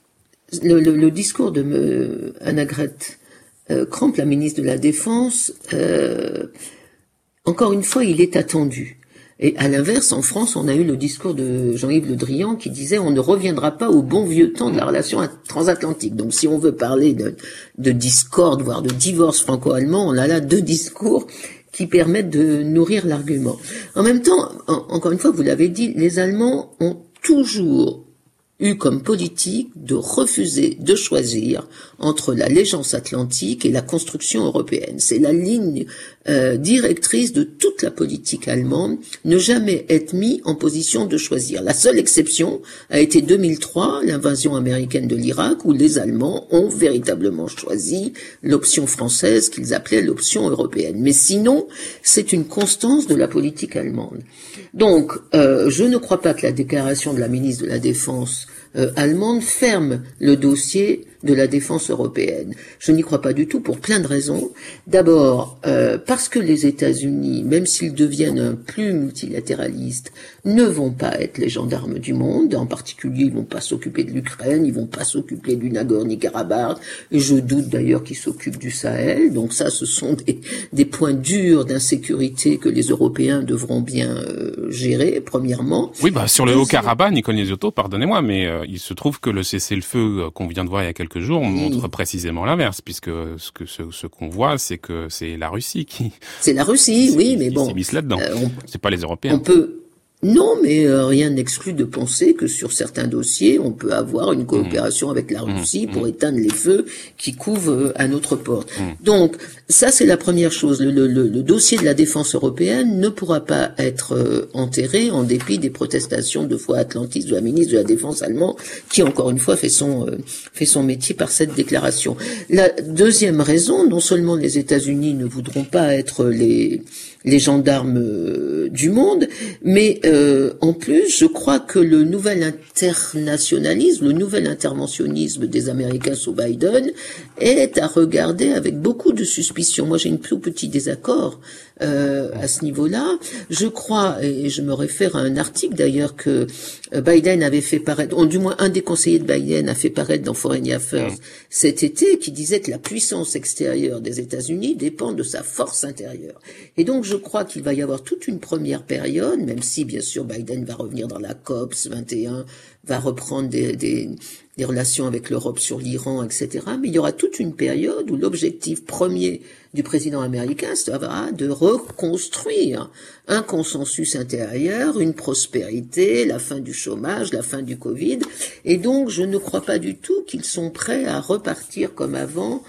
le, le, le discours de me, Annegret euh, Kramp, la ministre de la Défense, euh, encore une fois, il est attendu. Et à l'inverse, en France, on a eu le discours de Jean-Yves Le Drian qui disait on ne reviendra pas au bon vieux temps de la relation transatlantique. Donc si on veut parler de, de discorde, voire de divorce franco-allemand, on a là deux discours qui permettent de nourrir l'argument. En même temps, en, encore une fois, vous l'avez dit, les Allemands ont toujours eu comme politique de refuser de choisir entre l'allégeance atlantique et la construction européenne. C'est la ligne euh, directrice de toute la politique allemande, ne jamais être mis en position de choisir. La seule exception a été deux mille trois, l'invasion américaine de l'Irak, où les Allemands ont véritablement choisi l'option française qu'ils appelaient l'option européenne. Mais sinon, c'est une constance de la politique allemande. Donc, euh, je ne crois pas que la déclaration de la ministre de la Défense euh, allemande ferme le dossier de la défense européenne. Je n'y crois pas du tout pour plein de raisons. D'abord, euh, parce que les États-Unis, même s'ils deviennent un plus multilatéralistes, ne vont pas être les gendarmes du monde. En particulier, ils vont pas s'occuper de l'Ukraine, ils vont pas s'occuper du Nagorno-Karabakh, et je doute d'ailleurs qu'ils s'occupent du Sahel. Donc ça, ce sont des, des points durs d'insécurité que les Européens devront bien euh, gérer, premièrement. Oui, bah sur le Haut-Karabakh, Nicole Liesotto, pardonnez-moi, mais euh, il se trouve que le cessez-le-feu euh, qu'on vient de voir il y a quelques jours oui. montre précisément l'inverse, puisque ce que ce, ce qu'on voit, c'est que c'est la Russie qui. C'est la Russie, oui, mais bon. Qui s'est mise là-dedans. Euh, on, c'est pas les Européens. On peut. Non, mais euh, rien n'exclut de penser que sur certains dossiers, on peut avoir une coopération mmh. avec la Russie mmh. pour éteindre les feux qui couvrent euh, à notre porte. Mmh. Donc, ça, c'est la première chose. Le, le, le dossier de la défense européenne ne pourra pas être euh, enterré en dépit des protestations de foi atlantiste de la ministre de la Défense allemande, qui, encore une fois, fait son, euh, fait son métier par cette déclaration. La deuxième raison, non seulement les États-Unis ne voudront pas être les... les gendarmes euh, du monde, mais euh, en plus, je crois que le nouvel internationalisme, le nouvel interventionnisme des Américains sous Biden est à regarder avec beaucoup de suspicion. Moi, j'ai une plus petit désaccord euh, à ce niveau-là. Je crois, et je me réfère à un article d'ailleurs que Biden avait fait paraître, ou du moins un des conseillers de Biden a fait paraître dans Foreign Affairs mmh. cet été, qui disait que la puissance extérieure des États-Unis dépend de sa force intérieure. Et donc, je crois qu'il va y avoir toute une première période, même si, bien sûr, Biden va revenir dans la COP vingt et un, va reprendre des, des, des relations avec l'Europe sur l'Iran, et cetera. Mais il y aura toute une période où l'objectif premier du président américain sera de reconstruire un consensus intérieur, une prospérité, la fin du chômage, la fin du Covid. Et donc, je ne crois pas du tout qu'ils sont prêts à repartir comme avant,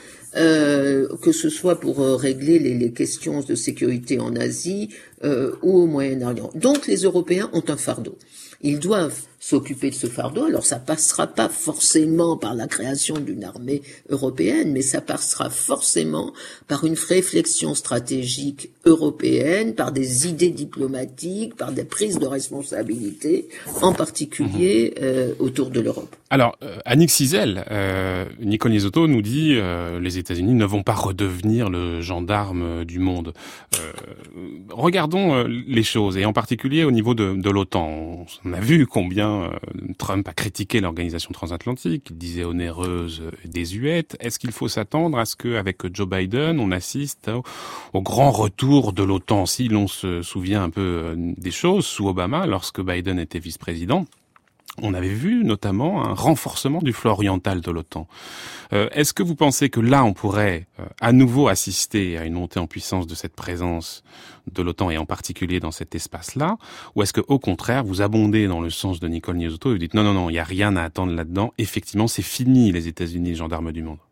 Euh, que ce soit pour euh, régler les, les questions de sécurité en Asie euh, ou au Moyen-Orient. Donc les Européens ont un fardeau. Ils doivent s'occuper de ce fardeau. Alors ça passera pas forcément par la création d'une armée européenne, mais ça passera forcément par une réflexion stratégique européenne, par des idées diplomatiques, par des prises de responsabilité, en particulier euh, autour de l'Europe. Alors, euh, Annick Cizel, euh, Nicole Liesotto nous dit euh, les États-Unis ne vont pas redevenir le gendarme du monde. Euh, regardons euh, les choses, et en particulier au niveau de, de l'OTAN. On On a vu combien euh, Trump a critiqué l'organisation transatlantique, il disait onéreuse, désuète. Est-ce qu'il faut s'attendre à ce qu'avec Joe Biden, on assiste au, au grand retour de l'OTAN? Si l'on se souvient un peu des choses, sous Obama, lorsque Biden était vice-président, on avait vu notamment un renforcement du flanc oriental de l'OTAN. Euh, est-ce que vous pensez que là, on pourrait euh, à nouveau assister à une montée en puissance de cette présence de l'OTAN, et en particulier dans cet espace-là? Ou est-ce que, au contraire, vous abondez dans le sens de Nicole Niezotto et vous dites non, non, non, il n'y a rien à attendre là-dedans. Effectivement, c'est fini, les États-Unis, les gendarmes du monde?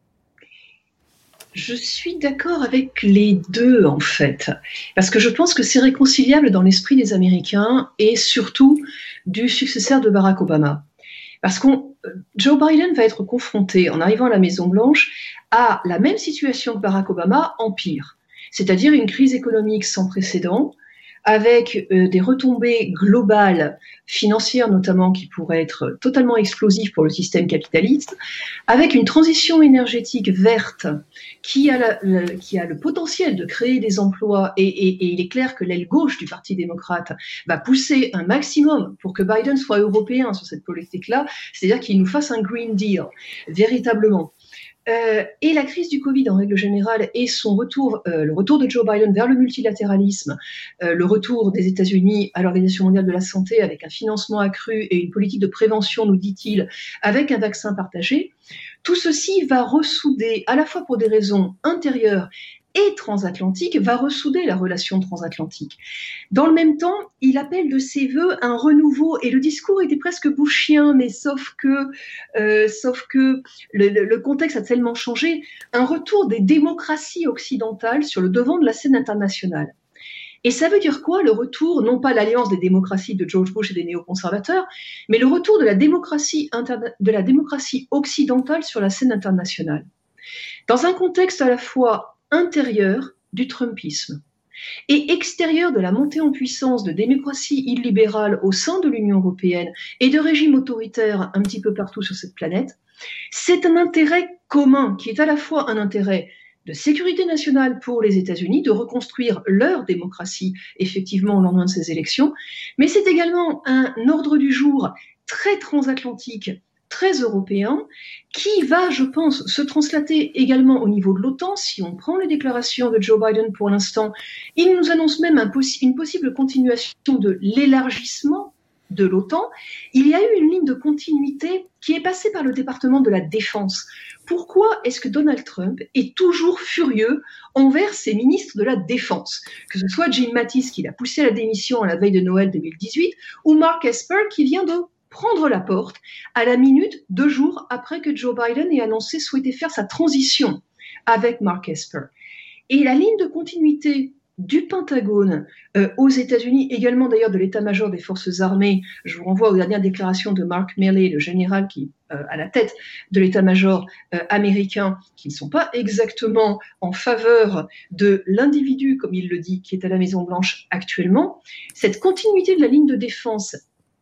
Je suis d'accord avec les deux, en fait, parce que je pense que c'est réconciliable dans l'esprit des Américains et surtout du successeur de Barack Obama. Parce que Joe Biden va être confronté, en arrivant à la Maison-Blanche, à la même situation que Barack Obama, en pire. C'est-à-dire une crise économique sans précédent, avec euh, des retombées globales, financières notamment, qui pourraient être totalement explosives pour le système capitaliste, avec une transition énergétique verte qui a, la, le, qui a le potentiel de créer des emplois, et, et, et il est clair que l'aile gauche du Parti démocrate va pousser un maximum pour que Biden soit européen sur cette politique-là, c'est-à-dire qu'il nous fasse un Green Deal, véritablement. Euh, et la crise du Covid en règle générale et son retour, euh, le retour de Joe Biden vers le multilatéralisme, euh, le retour des États-Unis à l'Organisation mondiale de la santé avec un financement accru et une politique de prévention, nous dit-il, avec un vaccin partagé, tout ceci va ressouder, à la fois pour des raisons intérieures et transatlantique, va ressouder la relation transatlantique. Dans le même temps, il appelle de ses voeux un renouveau, et le discours était presque bushien, mais sauf que, euh, sauf que le, le contexte a tellement changé, un retour des démocraties occidentales sur le devant de la scène internationale. Et ça veut dire quoi, le retour, non pas l'alliance des démocraties de George Bush et des néoconservateurs, mais le retour de la démocratie, interna- de la démocratie occidentale sur la scène internationale. Dans un contexte à la fois intérieur du Trumpisme et extérieur de la montée en puissance de démocraties illibérales au sein de l'Union européenne et de régimes autoritaires un petit peu partout sur cette planète, c'est un intérêt commun qui est à la fois un intérêt de sécurité nationale pour les États-Unis, de reconstruire leur démocratie effectivement au lendemain de ces élections, mais c'est également un ordre du jour très transatlantique, très européen, qui va, je pense, se translater également au niveau de l'OTAN. Si on prend les déclarations de Joe Biden pour l'instant, il nous annonce même un possi- une possible continuation de l'élargissement de l'OTAN. Il y a eu une ligne de continuité qui est passée par le département de la Défense. Pourquoi est-ce que Donald Trump est toujours furieux envers ses ministres de la Défense? Que ce soit Jim Mattis qui l'a poussé à la démission à la veille de Noël deux mille dix-huit, ou Mark Esper qui vient de prendre la porte à la minute, deux jours après que Joe Biden ait annoncé souhaiter faire sa transition avec Mark Esper. Et la ligne de continuité du Pentagone euh, aux États-Unis, également d'ailleurs de l'état-major des forces armées, je vous renvoie aux dernières déclarations de Mark Milley, le général qui euh, à la tête de l'état-major euh, américain, qui ne sont pas exactement en faveur de l'individu, comme il le dit, qui est à la Maison-Blanche actuellement. Cette continuité de la ligne de défense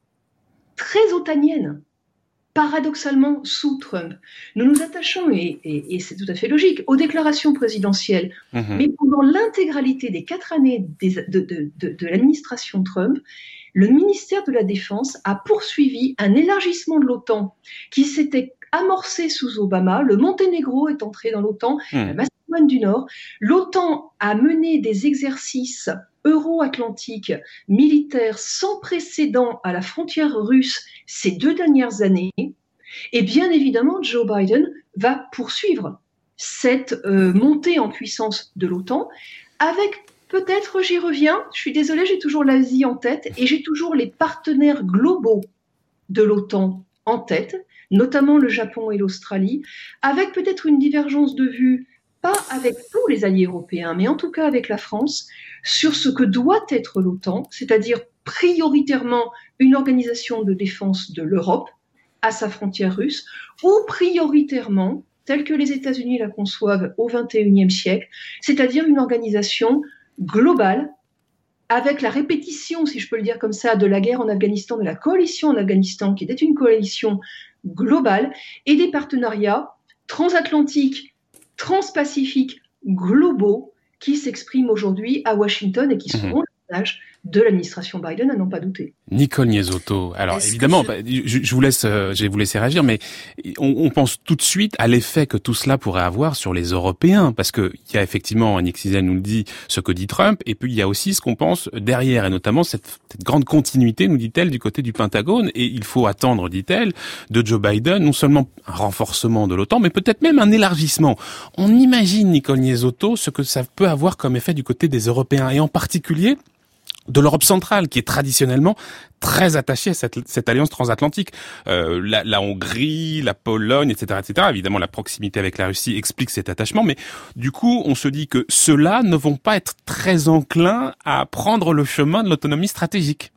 très otanienne, paradoxalement sous Trump. Nous nous attachons, et, et, et c'est tout à fait logique, aux déclarations présidentielles. Mmh. Mais pendant l'intégralité des quatre années des, de, de, de, de l'administration Trump, le ministère de la Défense a poursuivi un élargissement de l'OTAN qui s'était amorcé sous Obama. Le Monténégro est entré dans l'OTAN, mmh. la Macédoine du Nord. L'OTAN a mené des exercices euro-atlantique militaire sans précédent à la frontière russe ces deux dernières années, et bien évidemment Joe Biden va poursuivre cette euh, montée en puissance de l'OTAN avec peut-être, j'y reviens, je suis désolée, j'ai toujours l'Asie en tête et j'ai toujours les partenaires globaux de l'OTAN en tête, notamment le Japon et l'Australie, avec peut-être une divergence de vue, pas avec tous les alliés européens, mais en tout cas avec la France, sur ce que doit être l'OTAN, c'est-à-dire prioritairement une organisation de défense de l'Europe à sa frontière russe, ou prioritairement, telle que les États-Unis la conçoivent au vingt et unième siècle, c'est-à-dire une organisation globale, avec la répétition, si je peux le dire comme ça, de la guerre en Afghanistan, de la coalition en Afghanistan, qui était une coalition globale, et des partenariats transatlantiques, transpacifiques, globaux, qui s'expriment aujourd'hui à Washington et qui seront mmh. l'apanage de l'administration Biden à n'en pas douter. Nicole Niesotto. Alors Est-ce évidemment, je... Je, je vous laisse, je vais vous laisser réagir, mais on, on pense tout de suite à l'effet que tout cela pourrait avoir sur les Européens, parce que il y a effectivement, Annick Cizelle nous le dit, ce que dit Trump, et puis il y a aussi ce qu'on pense derrière, et notamment cette, cette grande continuité, nous dit-elle, du côté du Pentagone, et il faut attendre, dit-elle, de Joe Biden, non seulement un renforcement de l'OTAN, mais peut-être même un élargissement. On imagine, Nicole Niesotto, ce que ça peut avoir comme effet du côté des Européens, et en particulier de l'Europe centrale, qui est traditionnellement très attachée à cette, cette alliance transatlantique. Euh, la, la Hongrie, la Pologne, et cetera, et cetera. Évidemment, la proximité avec la Russie explique cet attachement, mais du coup, on se dit que ceux-là ne vont pas être très enclins à prendre le chemin de l'autonomie stratégique.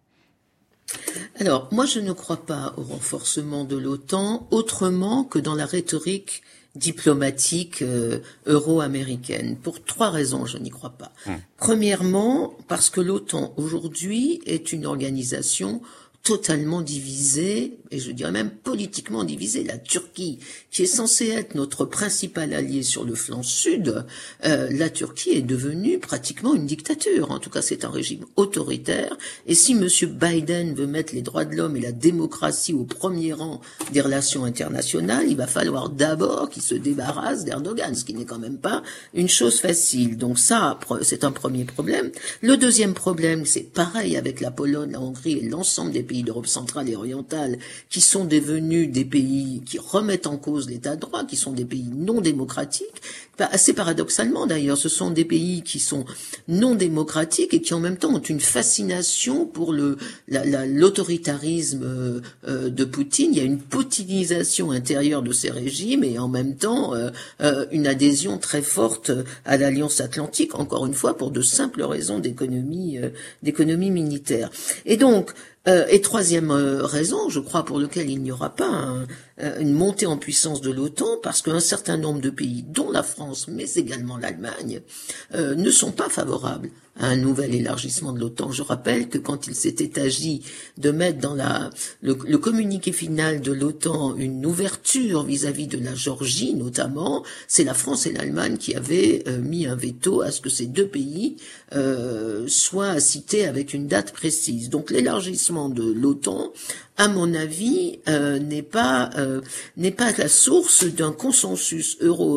Alors, moi, je ne crois pas au renforcement de l'OTAN autrement que dans la rhétorique diplomatique euh, euro-américaine. Pour trois raisons, je n'y crois pas. Mmh. Premièrement, parce que l'OTAN aujourd'hui est une organisation totalement divisée, et je dirais même politiquement divisée. La Turquie, qui est censée être notre principal allié sur le flanc sud, euh, la Turquie est devenue pratiquement une dictature. En tout cas, c'est un régime autoritaire. Et si Monsieur Biden veut mettre les droits de l'homme et la démocratie au premier rang des relations internationales, il va falloir d'abord qu'il se débarrasse d'Erdogan, ce qui n'est quand même pas une chose facile. Donc ça, c'est un premier problème. Le deuxième problème, c'est pareil avec la Pologne, la Hongrie et l'ensemble des pays d'Europe centrale et orientale qui sont devenus des pays qui remettent en cause l'état de droit, qui sont des pays non démocratiques. Assez paradoxalement d'ailleurs, ce sont des pays qui sont non démocratiques et qui en même temps ont une fascination pour le la, la, l'autoritarisme euh, euh, de Poutine. Il y a une poutinisation intérieure de ces régimes et en même temps euh, euh, une adhésion très forte à l'Alliance Atlantique, encore une fois pour de simples raisons d'économie euh, d'économie militaire. Et donc Euh, et troisième euh, raison, je crois, pour lequel il n'y aura pas un, euh, une montée en puissance de l'OTAN, parce qu'un certain nombre de pays, dont la France, mais également l'Allemagne, euh, ne sont pas favorables à un nouvel élargissement de l'OTAN. Je rappelle que quand il s'était agi de mettre dans la, le, le communiqué final de l'OTAN une ouverture vis-à-vis de la Géorgie, notamment, c'est la France et l'Allemagne qui avaient euh, mis un veto à ce que ces deux pays euh, soient cités avec une date précise. Donc l'élargissement de l'OTAN, à mon avis, euh, n'est pas euh, n'est pas la source d'un consensus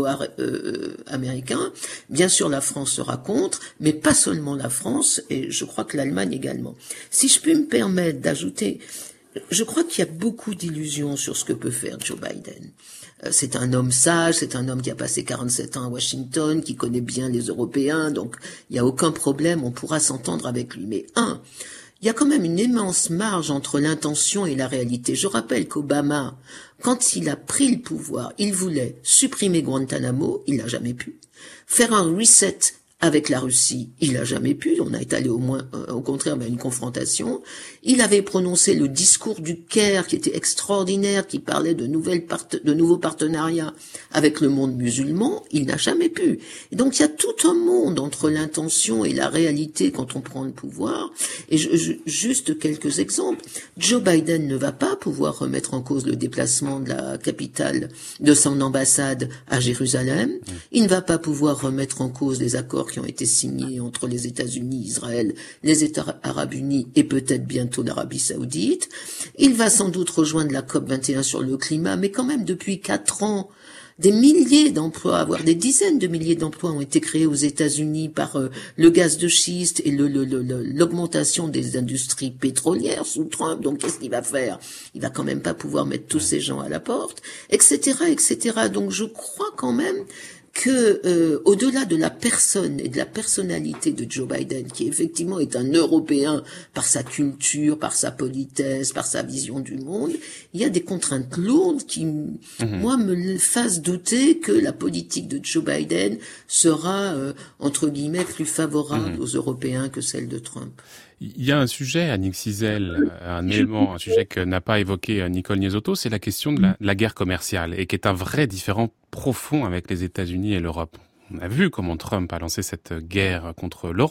euro-américain. Bien sûr, la France sera contre, mais pas seulement la France, et je crois que l'Allemagne également. Si je puis me permettre d'ajouter, je crois qu'il y a beaucoup d'illusions sur ce que peut faire Joe Biden. C'est un homme sage, c'est un homme qui a passé quarante-sept ans à Washington, qui connaît bien les Européens, donc il n'y a aucun problème, on pourra s'entendre avec lui. Mais un, il y a quand même une immense marge entre l'intention et la réalité. Je rappelle qu'Obama, quand il a pris le pouvoir, il voulait supprimer Guantanamo, il n'a jamais pu. Faire un reset avec la Russie, il n'a jamais pu. On a été allé au moins, euh, au contraire, vers une confrontation. Il avait prononcé le discours du Caire, qui était extraordinaire, qui parlait de nouvelles part- de nouveaux partenariats avec le monde musulman. Il n'a jamais pu. Et donc, il y a tout un monde entre l'intention et la réalité quand on prend le pouvoir. Et je, je, juste quelques exemples. Joe Biden ne va pas pouvoir remettre en cause le déplacement de la capitale, de son ambassade à Jérusalem. Il ne va pas pouvoir remettre en cause les accords qui ont été signés entre les États-Unis, Israël, les États arabes unis et peut-être bientôt l'Arabie saoudite. Il va sans doute rejoindre la COP vingt et un sur le climat, mais quand même depuis quatre ans, des milliers d'emplois, voire des dizaines de milliers d'emplois ont été créés aux États-Unis par euh, le gaz de schiste et le, le, le, l'augmentation des industries pétrolières sous Trump. Donc qu'est-ce qu'il va faire? Il va quand même pas pouvoir mettre tous ces gens à la porte, et cetera, et cetera. Donc je crois quand même que euh, au-delà de la personne et de la personnalité de Joe Biden, qui effectivement est un Européen par sa culture, par sa politesse, par sa vision du monde, il y a des contraintes lourdes qui, mmh. moi, me fassent douter que la politique de Joe Biden sera, euh, entre guillemets, plus favorable mmh. aux Européens que celle de Trump. Il y a un sujet, Annick Cizelle, un élément, un sujet que n'a pas évoqué Nicole Niesotto, c'est la question de la, de la guerre commerciale, et qui est un vrai différend profond avec les États-Unis et l'Europe. On a vu comment Trump a lancé cette guerre contre l'Europe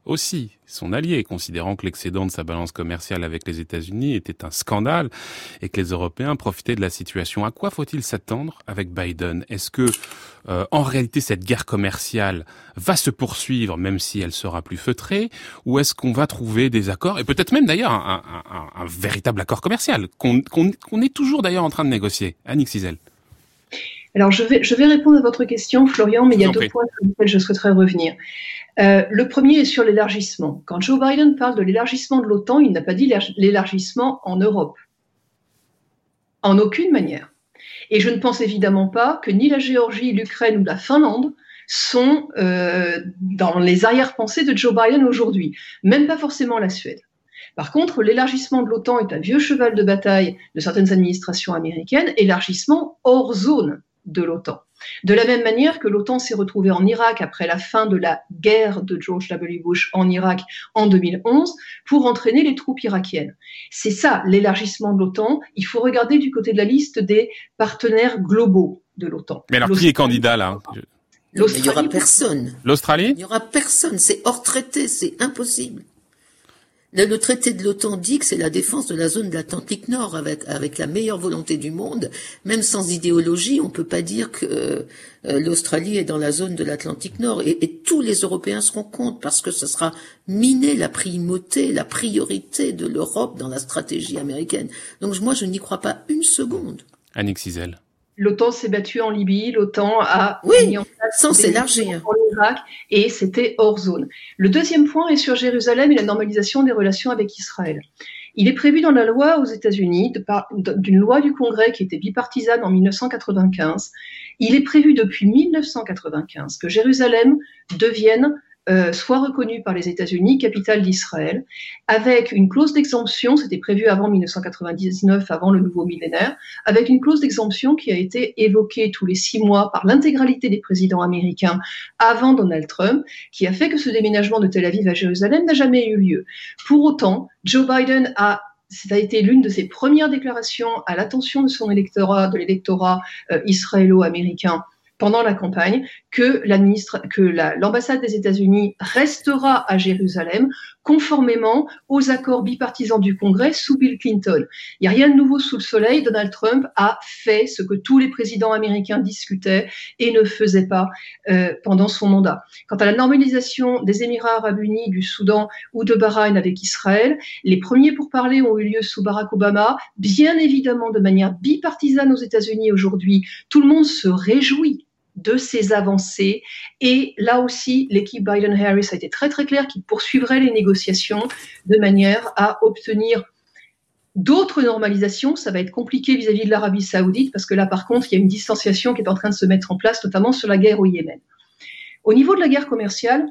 aussi son allié, considérant que l'excédent de sa balance commerciale avec les États-Unis était un scandale et que les Européens profitaient de la situation. À quoi faut-il s'attendre avec Biden? Est-ce que, euh, en réalité, cette guerre commerciale va se poursuivre, même si elle sera plus feutrée, ou est-ce qu'on va trouver des accords, et peut-être même d'ailleurs un, un, un, un véritable accord commercial, qu'on, qu'on, qu'on est toujours d'ailleurs en train de négocier? Annick Cizel. Alors, je vais, je vais répondre à votre question, Florian, mais il y a deux points sur lesquels je souhaiterais revenir. Euh, le premier est sur l'élargissement. Quand Joe Biden parle de l'élargissement de l'OTAN, il n'a pas dit l'élargissement en Europe. En aucune manière. Et je ne pense évidemment pas que ni la Géorgie, l'Ukraine ou la Finlande sont euh, dans les arrière-pensées de Joe Biden aujourd'hui. Même pas forcément la Suède. Par contre, l'élargissement de l'OTAN est un vieux cheval de bataille de certaines administrations américaines, élargissement hors zone de l'OTAN. De la même manière que l'OTAN s'est retrouvée en Irak après la fin de la guerre de George W. Bush en Irak en deux mille onze pour entraîner les troupes irakiennes. C'est ça, l'élargissement de l'OTAN. Il faut regarder du côté de la liste des partenaires globaux de l'OTAN. Mais alors, qui est candidat là? Il n'y aura personne. L'Australie? Il n'y aura personne. C'est hors traité, c'est impossible. Le, le traité de l'OTAN dit que c'est la défense de la zone de l'Atlantique Nord avec, avec la meilleure volonté du monde. Même sans idéologie, on peut pas dire que euh, l'Australie est dans la zone de l'Atlantique Nord. Et, et tous les Européens seront contre parce que ce sera miner la primauté, la priorité de l'Europe dans la stratégie américaine. Donc moi, je n'y crois pas une seconde. Annick Cizel. L'OTAN s'est battue en Libye, l'OTAN a oui, mis en place sans s'élargir en Irak et c'était hors zone. Le deuxième point est sur Jérusalem et la normalisation des relations avec Israël. Il est prévu dans la loi aux États-Unis, de par, d'une loi du Congrès qui était bipartisane en mille neuf cent quatre-vingt-quinze, il est prévu depuis mille neuf cent quatre-vingt-quinze que Jérusalem devienne Euh, soit reconnue par les États-Unis, capitale d'Israël, avec une clause d'exemption, c'était prévu avant mille neuf cent quatre-vingt-dix-neuf, avant le nouveau millénaire, avec une clause d'exemption qui a été évoquée tous les six mois par l'intégralité des présidents américains avant Donald Trump, qui a fait que ce déménagement de Tel Aviv à Jérusalem n'a jamais eu lieu. Pour autant, Joe Biden a Ça a été l'une de ses premières déclarations à l'attention de son électorat, de l'électorat euh, israélo-américain pendant la campagne, que, que la, l'ambassade des États-Unis restera à Jérusalem conformément aux accords bipartisans du Congrès sous Bill Clinton. Il n'y a rien de nouveau sous le soleil. Donald Trump a fait ce que tous les présidents américains discutaient et ne faisaient pas euh, pendant son mandat. Quant à la normalisation des Émirats arabes unis, du Soudan ou de Bahreïn avec Israël, les premiers pourparlers ont eu lieu sous Barack Obama, bien évidemment de manière bipartisane aux États-Unis aujourd'hui. Tout le monde se réjouit de ces avancées. Et là aussi, l'équipe Biden-Harris a été très très claire qu'il poursuivrait les négociations de manière à obtenir d'autres normalisations. Ça va être compliqué vis-à-vis de l'Arabie Saoudite parce que là, par contre, il y a une distanciation qui est en train de se mettre en place, notamment sur la guerre au Yémen. Au niveau de la guerre commerciale,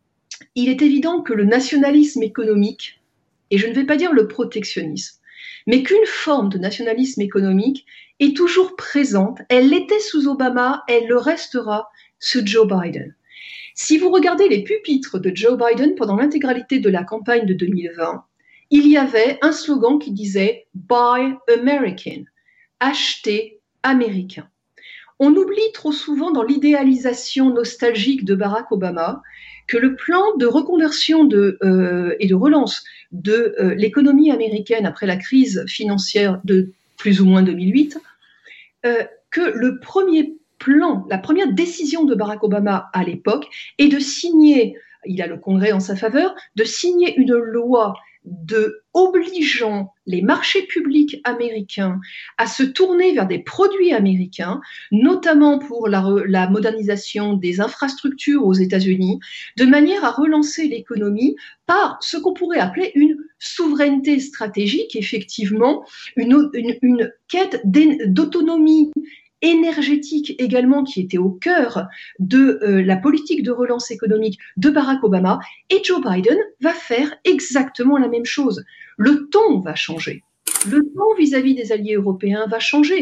il est évident que le nationalisme économique, et je ne vais pas dire le protectionnisme, mais qu'une forme de nationalisme économique est toujours présente. Elle l'était sous Obama, elle le restera sous Joe Biden. Si vous regardez les pupitres de Joe Biden pendant l'intégralité de la campagne de deux mille vingt, il y avait un slogan qui disait « Buy American », acheter américain. On oublie trop souvent dans l'idéalisation nostalgique de Barack Obama que le plan de reconversion de, euh, et de relance de euh, l'économie américaine après la crise financière de plus ou moins deux mille huit, euh, que le premier plan, la première décision de Barack Obama à l'époque est de signer, il a le Congrès en sa faveur, de signer une loi de obligeant les marchés publics américains à se tourner vers des produits américains, notamment pour la, la modernisation des infrastructures aux États-Unis, de manière à relancer l'économie par ce qu'on pourrait appeler une souveraineté stratégique, effectivement, une, une, une quête d'autonomie énergétique également qui était au cœur de euh, la politique de relance économique de Barack Obama, et Joe Biden va faire exactement la même chose. Le ton va changer. Le ton vis-à-vis des alliés européens va changer.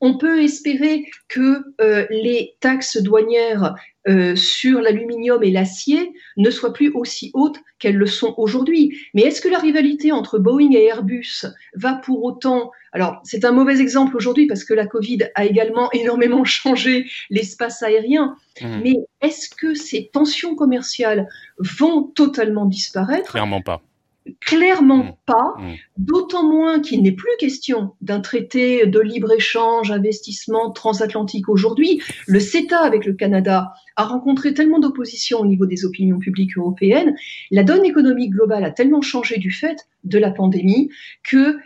On peut espérer que euh, les taxes douanières euh, sur l'aluminium et l'acier ne soient plus aussi hautes qu'elles le sont aujourd'hui. Mais est-ce que la rivalité entre Boeing et Airbus va pour autant... Alors, c'est un mauvais exemple aujourd'hui parce que la Covid a également énormément changé l'espace aérien. Mmh. Mais est-ce que ces tensions commerciales vont totalement disparaître ? Clairement pas. Clairement mmh. pas, mmh. d'autant moins qu'il n'est plus question d'un traité de libre-échange, investissement transatlantique aujourd'hui. Le CETA avec le Canada a rencontré tellement d'opposition au niveau des opinions publiques européennes. La donne économique globale a tellement changé du fait de la pandémie que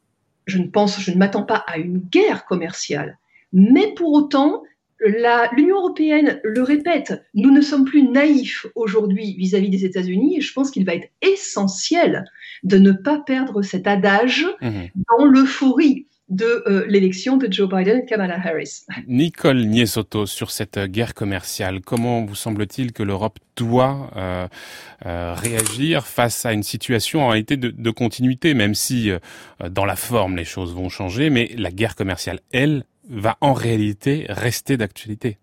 je ne pense, je ne m'attends pas à une guerre commerciale. Mais pour autant, La, l'Union européenne le répète, nous ne sommes plus naïfs aujourd'hui vis-à-vis des États-Unis et je pense qu'il va être essentiel de ne pas perdre cet adage mmh. dans l'euphorie de euh, l'élection de Joe Biden et Kamala Harris. Nicole Niesotto, sur cette guerre commerciale, comment vous semble-t-il que l'Europe doit euh, euh, réagir face à une situation en réalité de, de continuité, même si euh, dans la forme les choses vont changer, mais la guerre commerciale, elle, va en réalité rester d'actualité.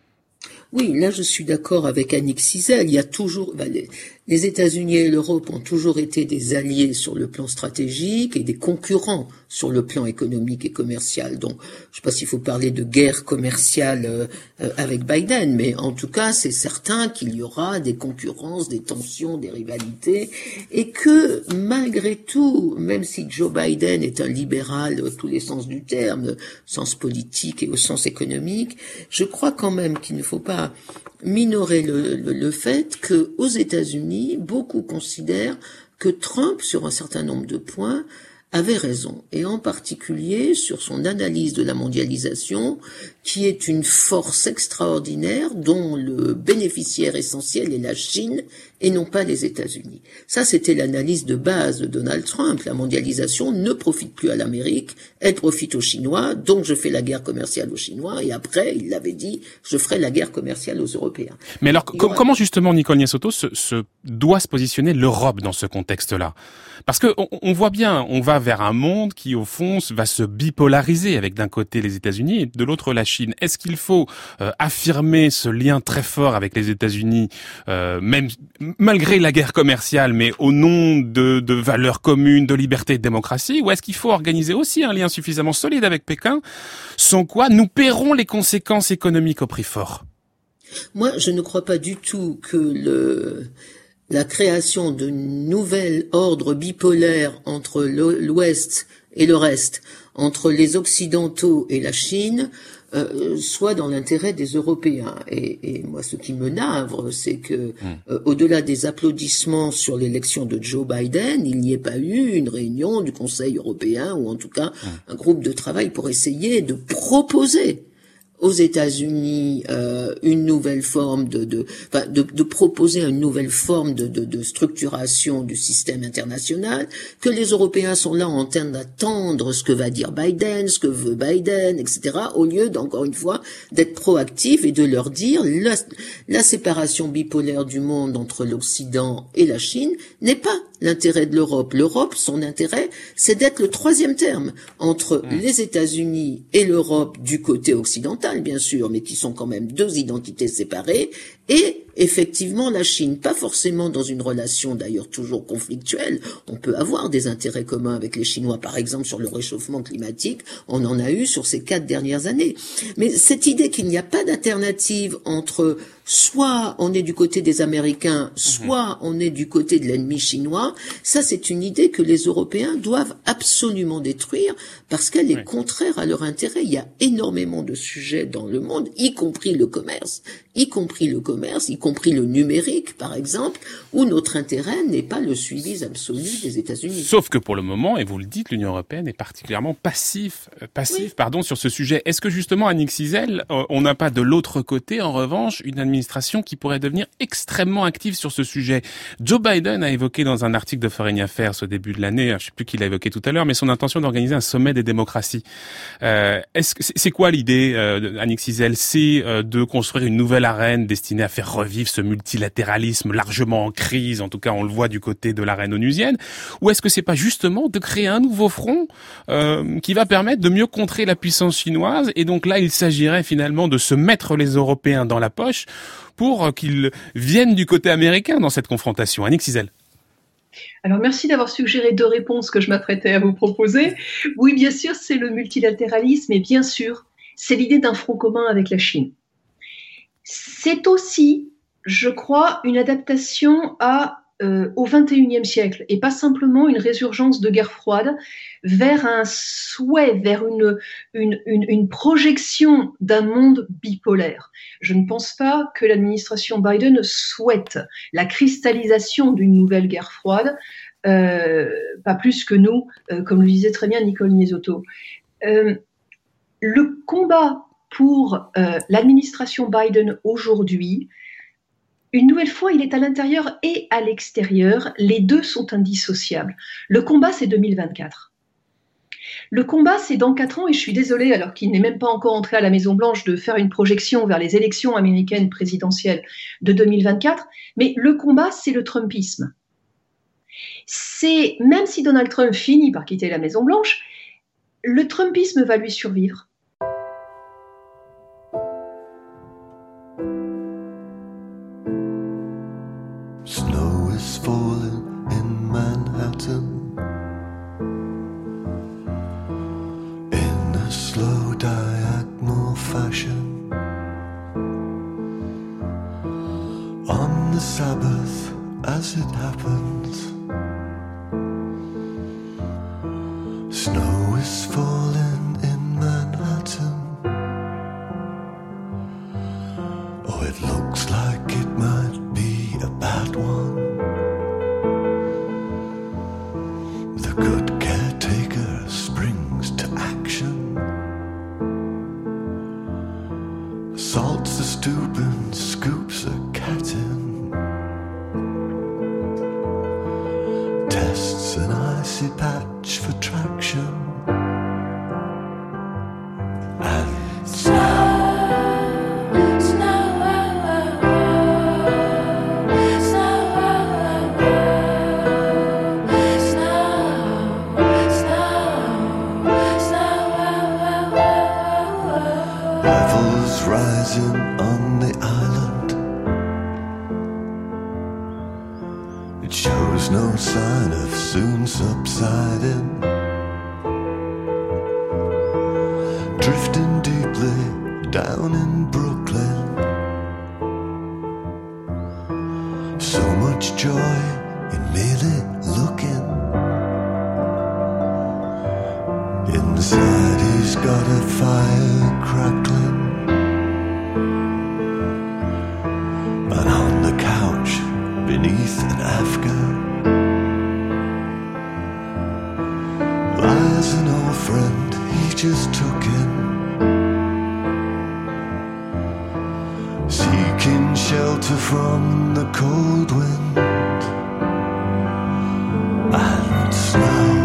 Oui, là je suis d'accord avec Annick Cizel. Il y a toujours ben, les, les États-Unis et l'Europe ont toujours été des alliés sur le plan stratégique et des concurrents sur le plan économique et commercial. Donc, je ne sais pas s'il faut parler de guerre commerciale euh, euh, avec Biden, mais en tout cas, c'est certain qu'il y aura des concurrences, des tensions, des rivalités, et que malgré tout, même si Joe Biden est un libéral dans tous les sens du terme, sens politique et au sens économique, je crois quand même qu'il ne faut pas minorer le, le, le fait que aux États-Unis, beaucoup considèrent que Trump, sur un certain nombre de points, avait raison, et en particulier sur son analyse de la mondialisation, qui est une force extraordinaire dont le bénéficiaire essentiel est la Chine et non pas les États-Unis. Ça, c'était l'analyse de base de Donald Trump. La mondialisation ne profite plus à l'Amérique, elle profite aux Chinois, donc je fais la guerre commerciale aux Chinois, et après, il l'avait dit, je ferai la guerre commerciale aux Européens. Mais alors, com- comment justement, Nicole Niesotto, se, se doit se positionner l'Europe dans ce contexte-là ? Parce que on, on voit bien, on va vers un monde qui, au fond, va se bipolariser, avec d'un côté les États-Unis et de l'autre la Chine. Est-ce qu'il faut euh, affirmer ce lien très fort avec les États-Unis, euh, même malgré la guerre commerciale, mais au nom de, de valeurs communes, de liberté et de démocratie, ou est-ce qu'il faut organiser aussi un lien suffisamment solide avec Pékin, sans quoi nous paierons les conséquences économiques au prix fort ? Moi, je ne crois pas du tout que le... la création de nouvel ordre bipolaire entre l'Ouest et le reste, entre les Occidentaux et la Chine, euh, soit dans l'intérêt des Européens. Et, et moi, ce qui me navre, c'est que, euh, au-delà des applaudissements sur l'élection de Joe Biden, il n'y ait pas eu une réunion du Conseil européen, ou en tout cas un groupe de travail pour essayer de proposer aux États-Unis euh, une nouvelle forme de de, enfin, de de proposer une nouvelle forme de, de de structuration du système international, que les Européens sont là en train d'attendre ce que va dire Biden, ce que veut Biden, et cetera, au lieu d'encore une fois d'être proactifs et de leur dire la, la séparation bipolaire du monde entre l'Occident et la Chine n'est pas l'intérêt de l'Europe. L'Europe, son intérêt, c'est d'être le troisième terme entre mmh. les États-Unis et l'Europe du côté occidental, bien sûr, mais qui sont quand même deux identités séparées, et effectivement la Chine, pas forcément dans une relation d'ailleurs toujours conflictuelle. On peut avoir des intérêts communs avec les Chinois, par exemple sur le réchauffement climatique, on en a eu sur ces quatre dernières années. Mais cette idée qu'il n'y a pas d'alternative entre soit on est du côté des Américains, soit on est du côté de l'ennemi chinois, ça c'est une idée que les Européens doivent absolument détruire parce qu'elle est oui. contraire à leur intérêt. Il y a énormément de sujets dans le monde, y compris le commerce, y compris le commerce, y compris le numérique par exemple, où notre intérêt n'est pas le suivi absolu des États-Unis. Sauf que pour le moment, et vous le dites, l'Union européenne est particulièrement passif, euh, passif oui. pardon, sur ce sujet. Est-ce que justement, Annick Cizel, euh, on n'a pas de l'autre côté, en revanche, une administration qui pourrait devenir extrêmement active sur ce sujet? Joe Biden a évoqué dans un article de Foreign Affairs au début de l'année, je ne sais plus qui l'a évoqué tout à l'heure, mais son intention d'organiser un sommet des démocraties. Euh, est-ce que c'est quoi l'idée, euh, Annick Cizel? C'est euh, de construire une nouvelle arène destinée à faire revivre ce multilatéralisme largement en crise, en tout cas on le voit du côté de l'arène onusienne, ou est-ce que c'est pas justement de créer un nouveau front euh, qui va permettre de mieux contrer la puissance chinoise, et donc là il s'agirait finalement de se mettre les Européens dans la poche pour qu'ils viennent du côté américain dans cette confrontation. Annick Cizel. Alors, merci d'avoir suggéré deux réponses que je m'apprêtais à vous proposer. Oui, bien sûr, c'est le multilatéralisme et bien sûr, c'est l'idée d'un front commun avec la Chine. C'est aussi, je crois, une adaptation à, euh, au vingt et unième siècle et pas simplement une résurgence de guerre froide vers un souhait, vers une, une, une, une projection d'un monde bipolaire. Je ne pense pas que l'administration Biden souhaite la cristallisation d'une nouvelle guerre froide, euh, pas plus que nous, euh, comme le disait très bien Nicole Niesotto. Euh, le combat pour euh, l'administration Biden aujourd'hui, une nouvelle fois, il est à l'intérieur et à l'extérieur. Les deux sont indissociables. Le combat, c'est deux mille vingt-quatre. Le combat, c'est dans quatre ans, et je suis désolée, alors qu'il n'est même pas encore entré à la Maison-Blanche, de faire une projection vers les élections américaines présidentielles de deux mille vingt-quatre, mais le combat, c'est le Trumpisme. C'est, même si Donald Trump finit par quitter la Maison-Blanche, le Trumpisme va lui survivre. Snow is falling in Manhattan. Slow diagonal fashion on the Sabbath as it happens. Snow is falling in Manhattan. Oh, it looks like it might be a bad one. The good caretaker springs to action. Salts the stoop and scoops a cat in. Tests an icy patch for traction. And snow, snow, rising on the island. It shows no sign of soon subsiding. Drifting deeply down in Brooklyn. So much joy in merely looking. Inside he's got a fire crackling. And on the couch beneath an Afghan lies an old friend he just took in, seeking shelter from the cold wind and snow.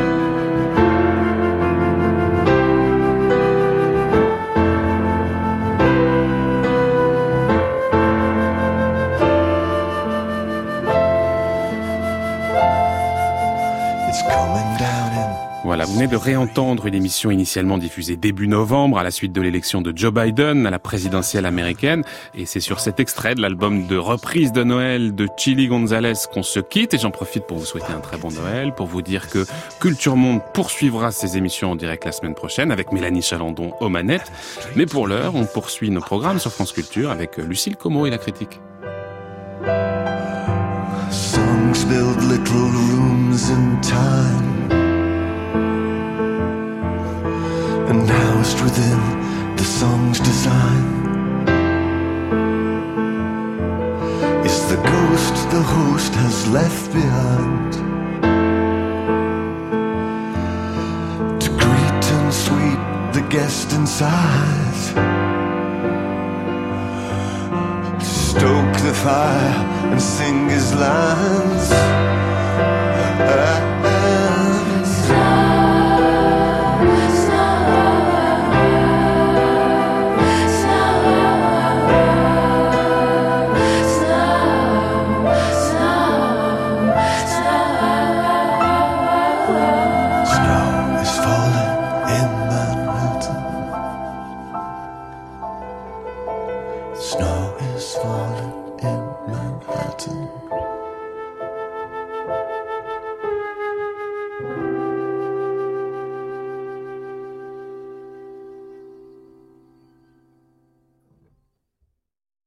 Voilà, vous venez de réentendre une émission initialement diffusée début novembre à la suite de l'élection de Joe Biden à la présidentielle américaine. Et c'est sur cet extrait de l'album de reprise de Noël de Chili González qu'on se quitte. Et j'en profite pour vous souhaiter un très bon Noël, pour vous dire que Culture Monde poursuivra ses émissions en direct la semaine prochaine avec Mélanie Chalandon aux manettes. Mais pour l'heure, on poursuit nos programmes sur France Culture avec Lucille Como et la critique. Songs build little rooms in time. And housed within the song's design is the ghost the host has left behind, to greet and sweet the guest inside, stoke the fire and sing his lines. uh, forgotten.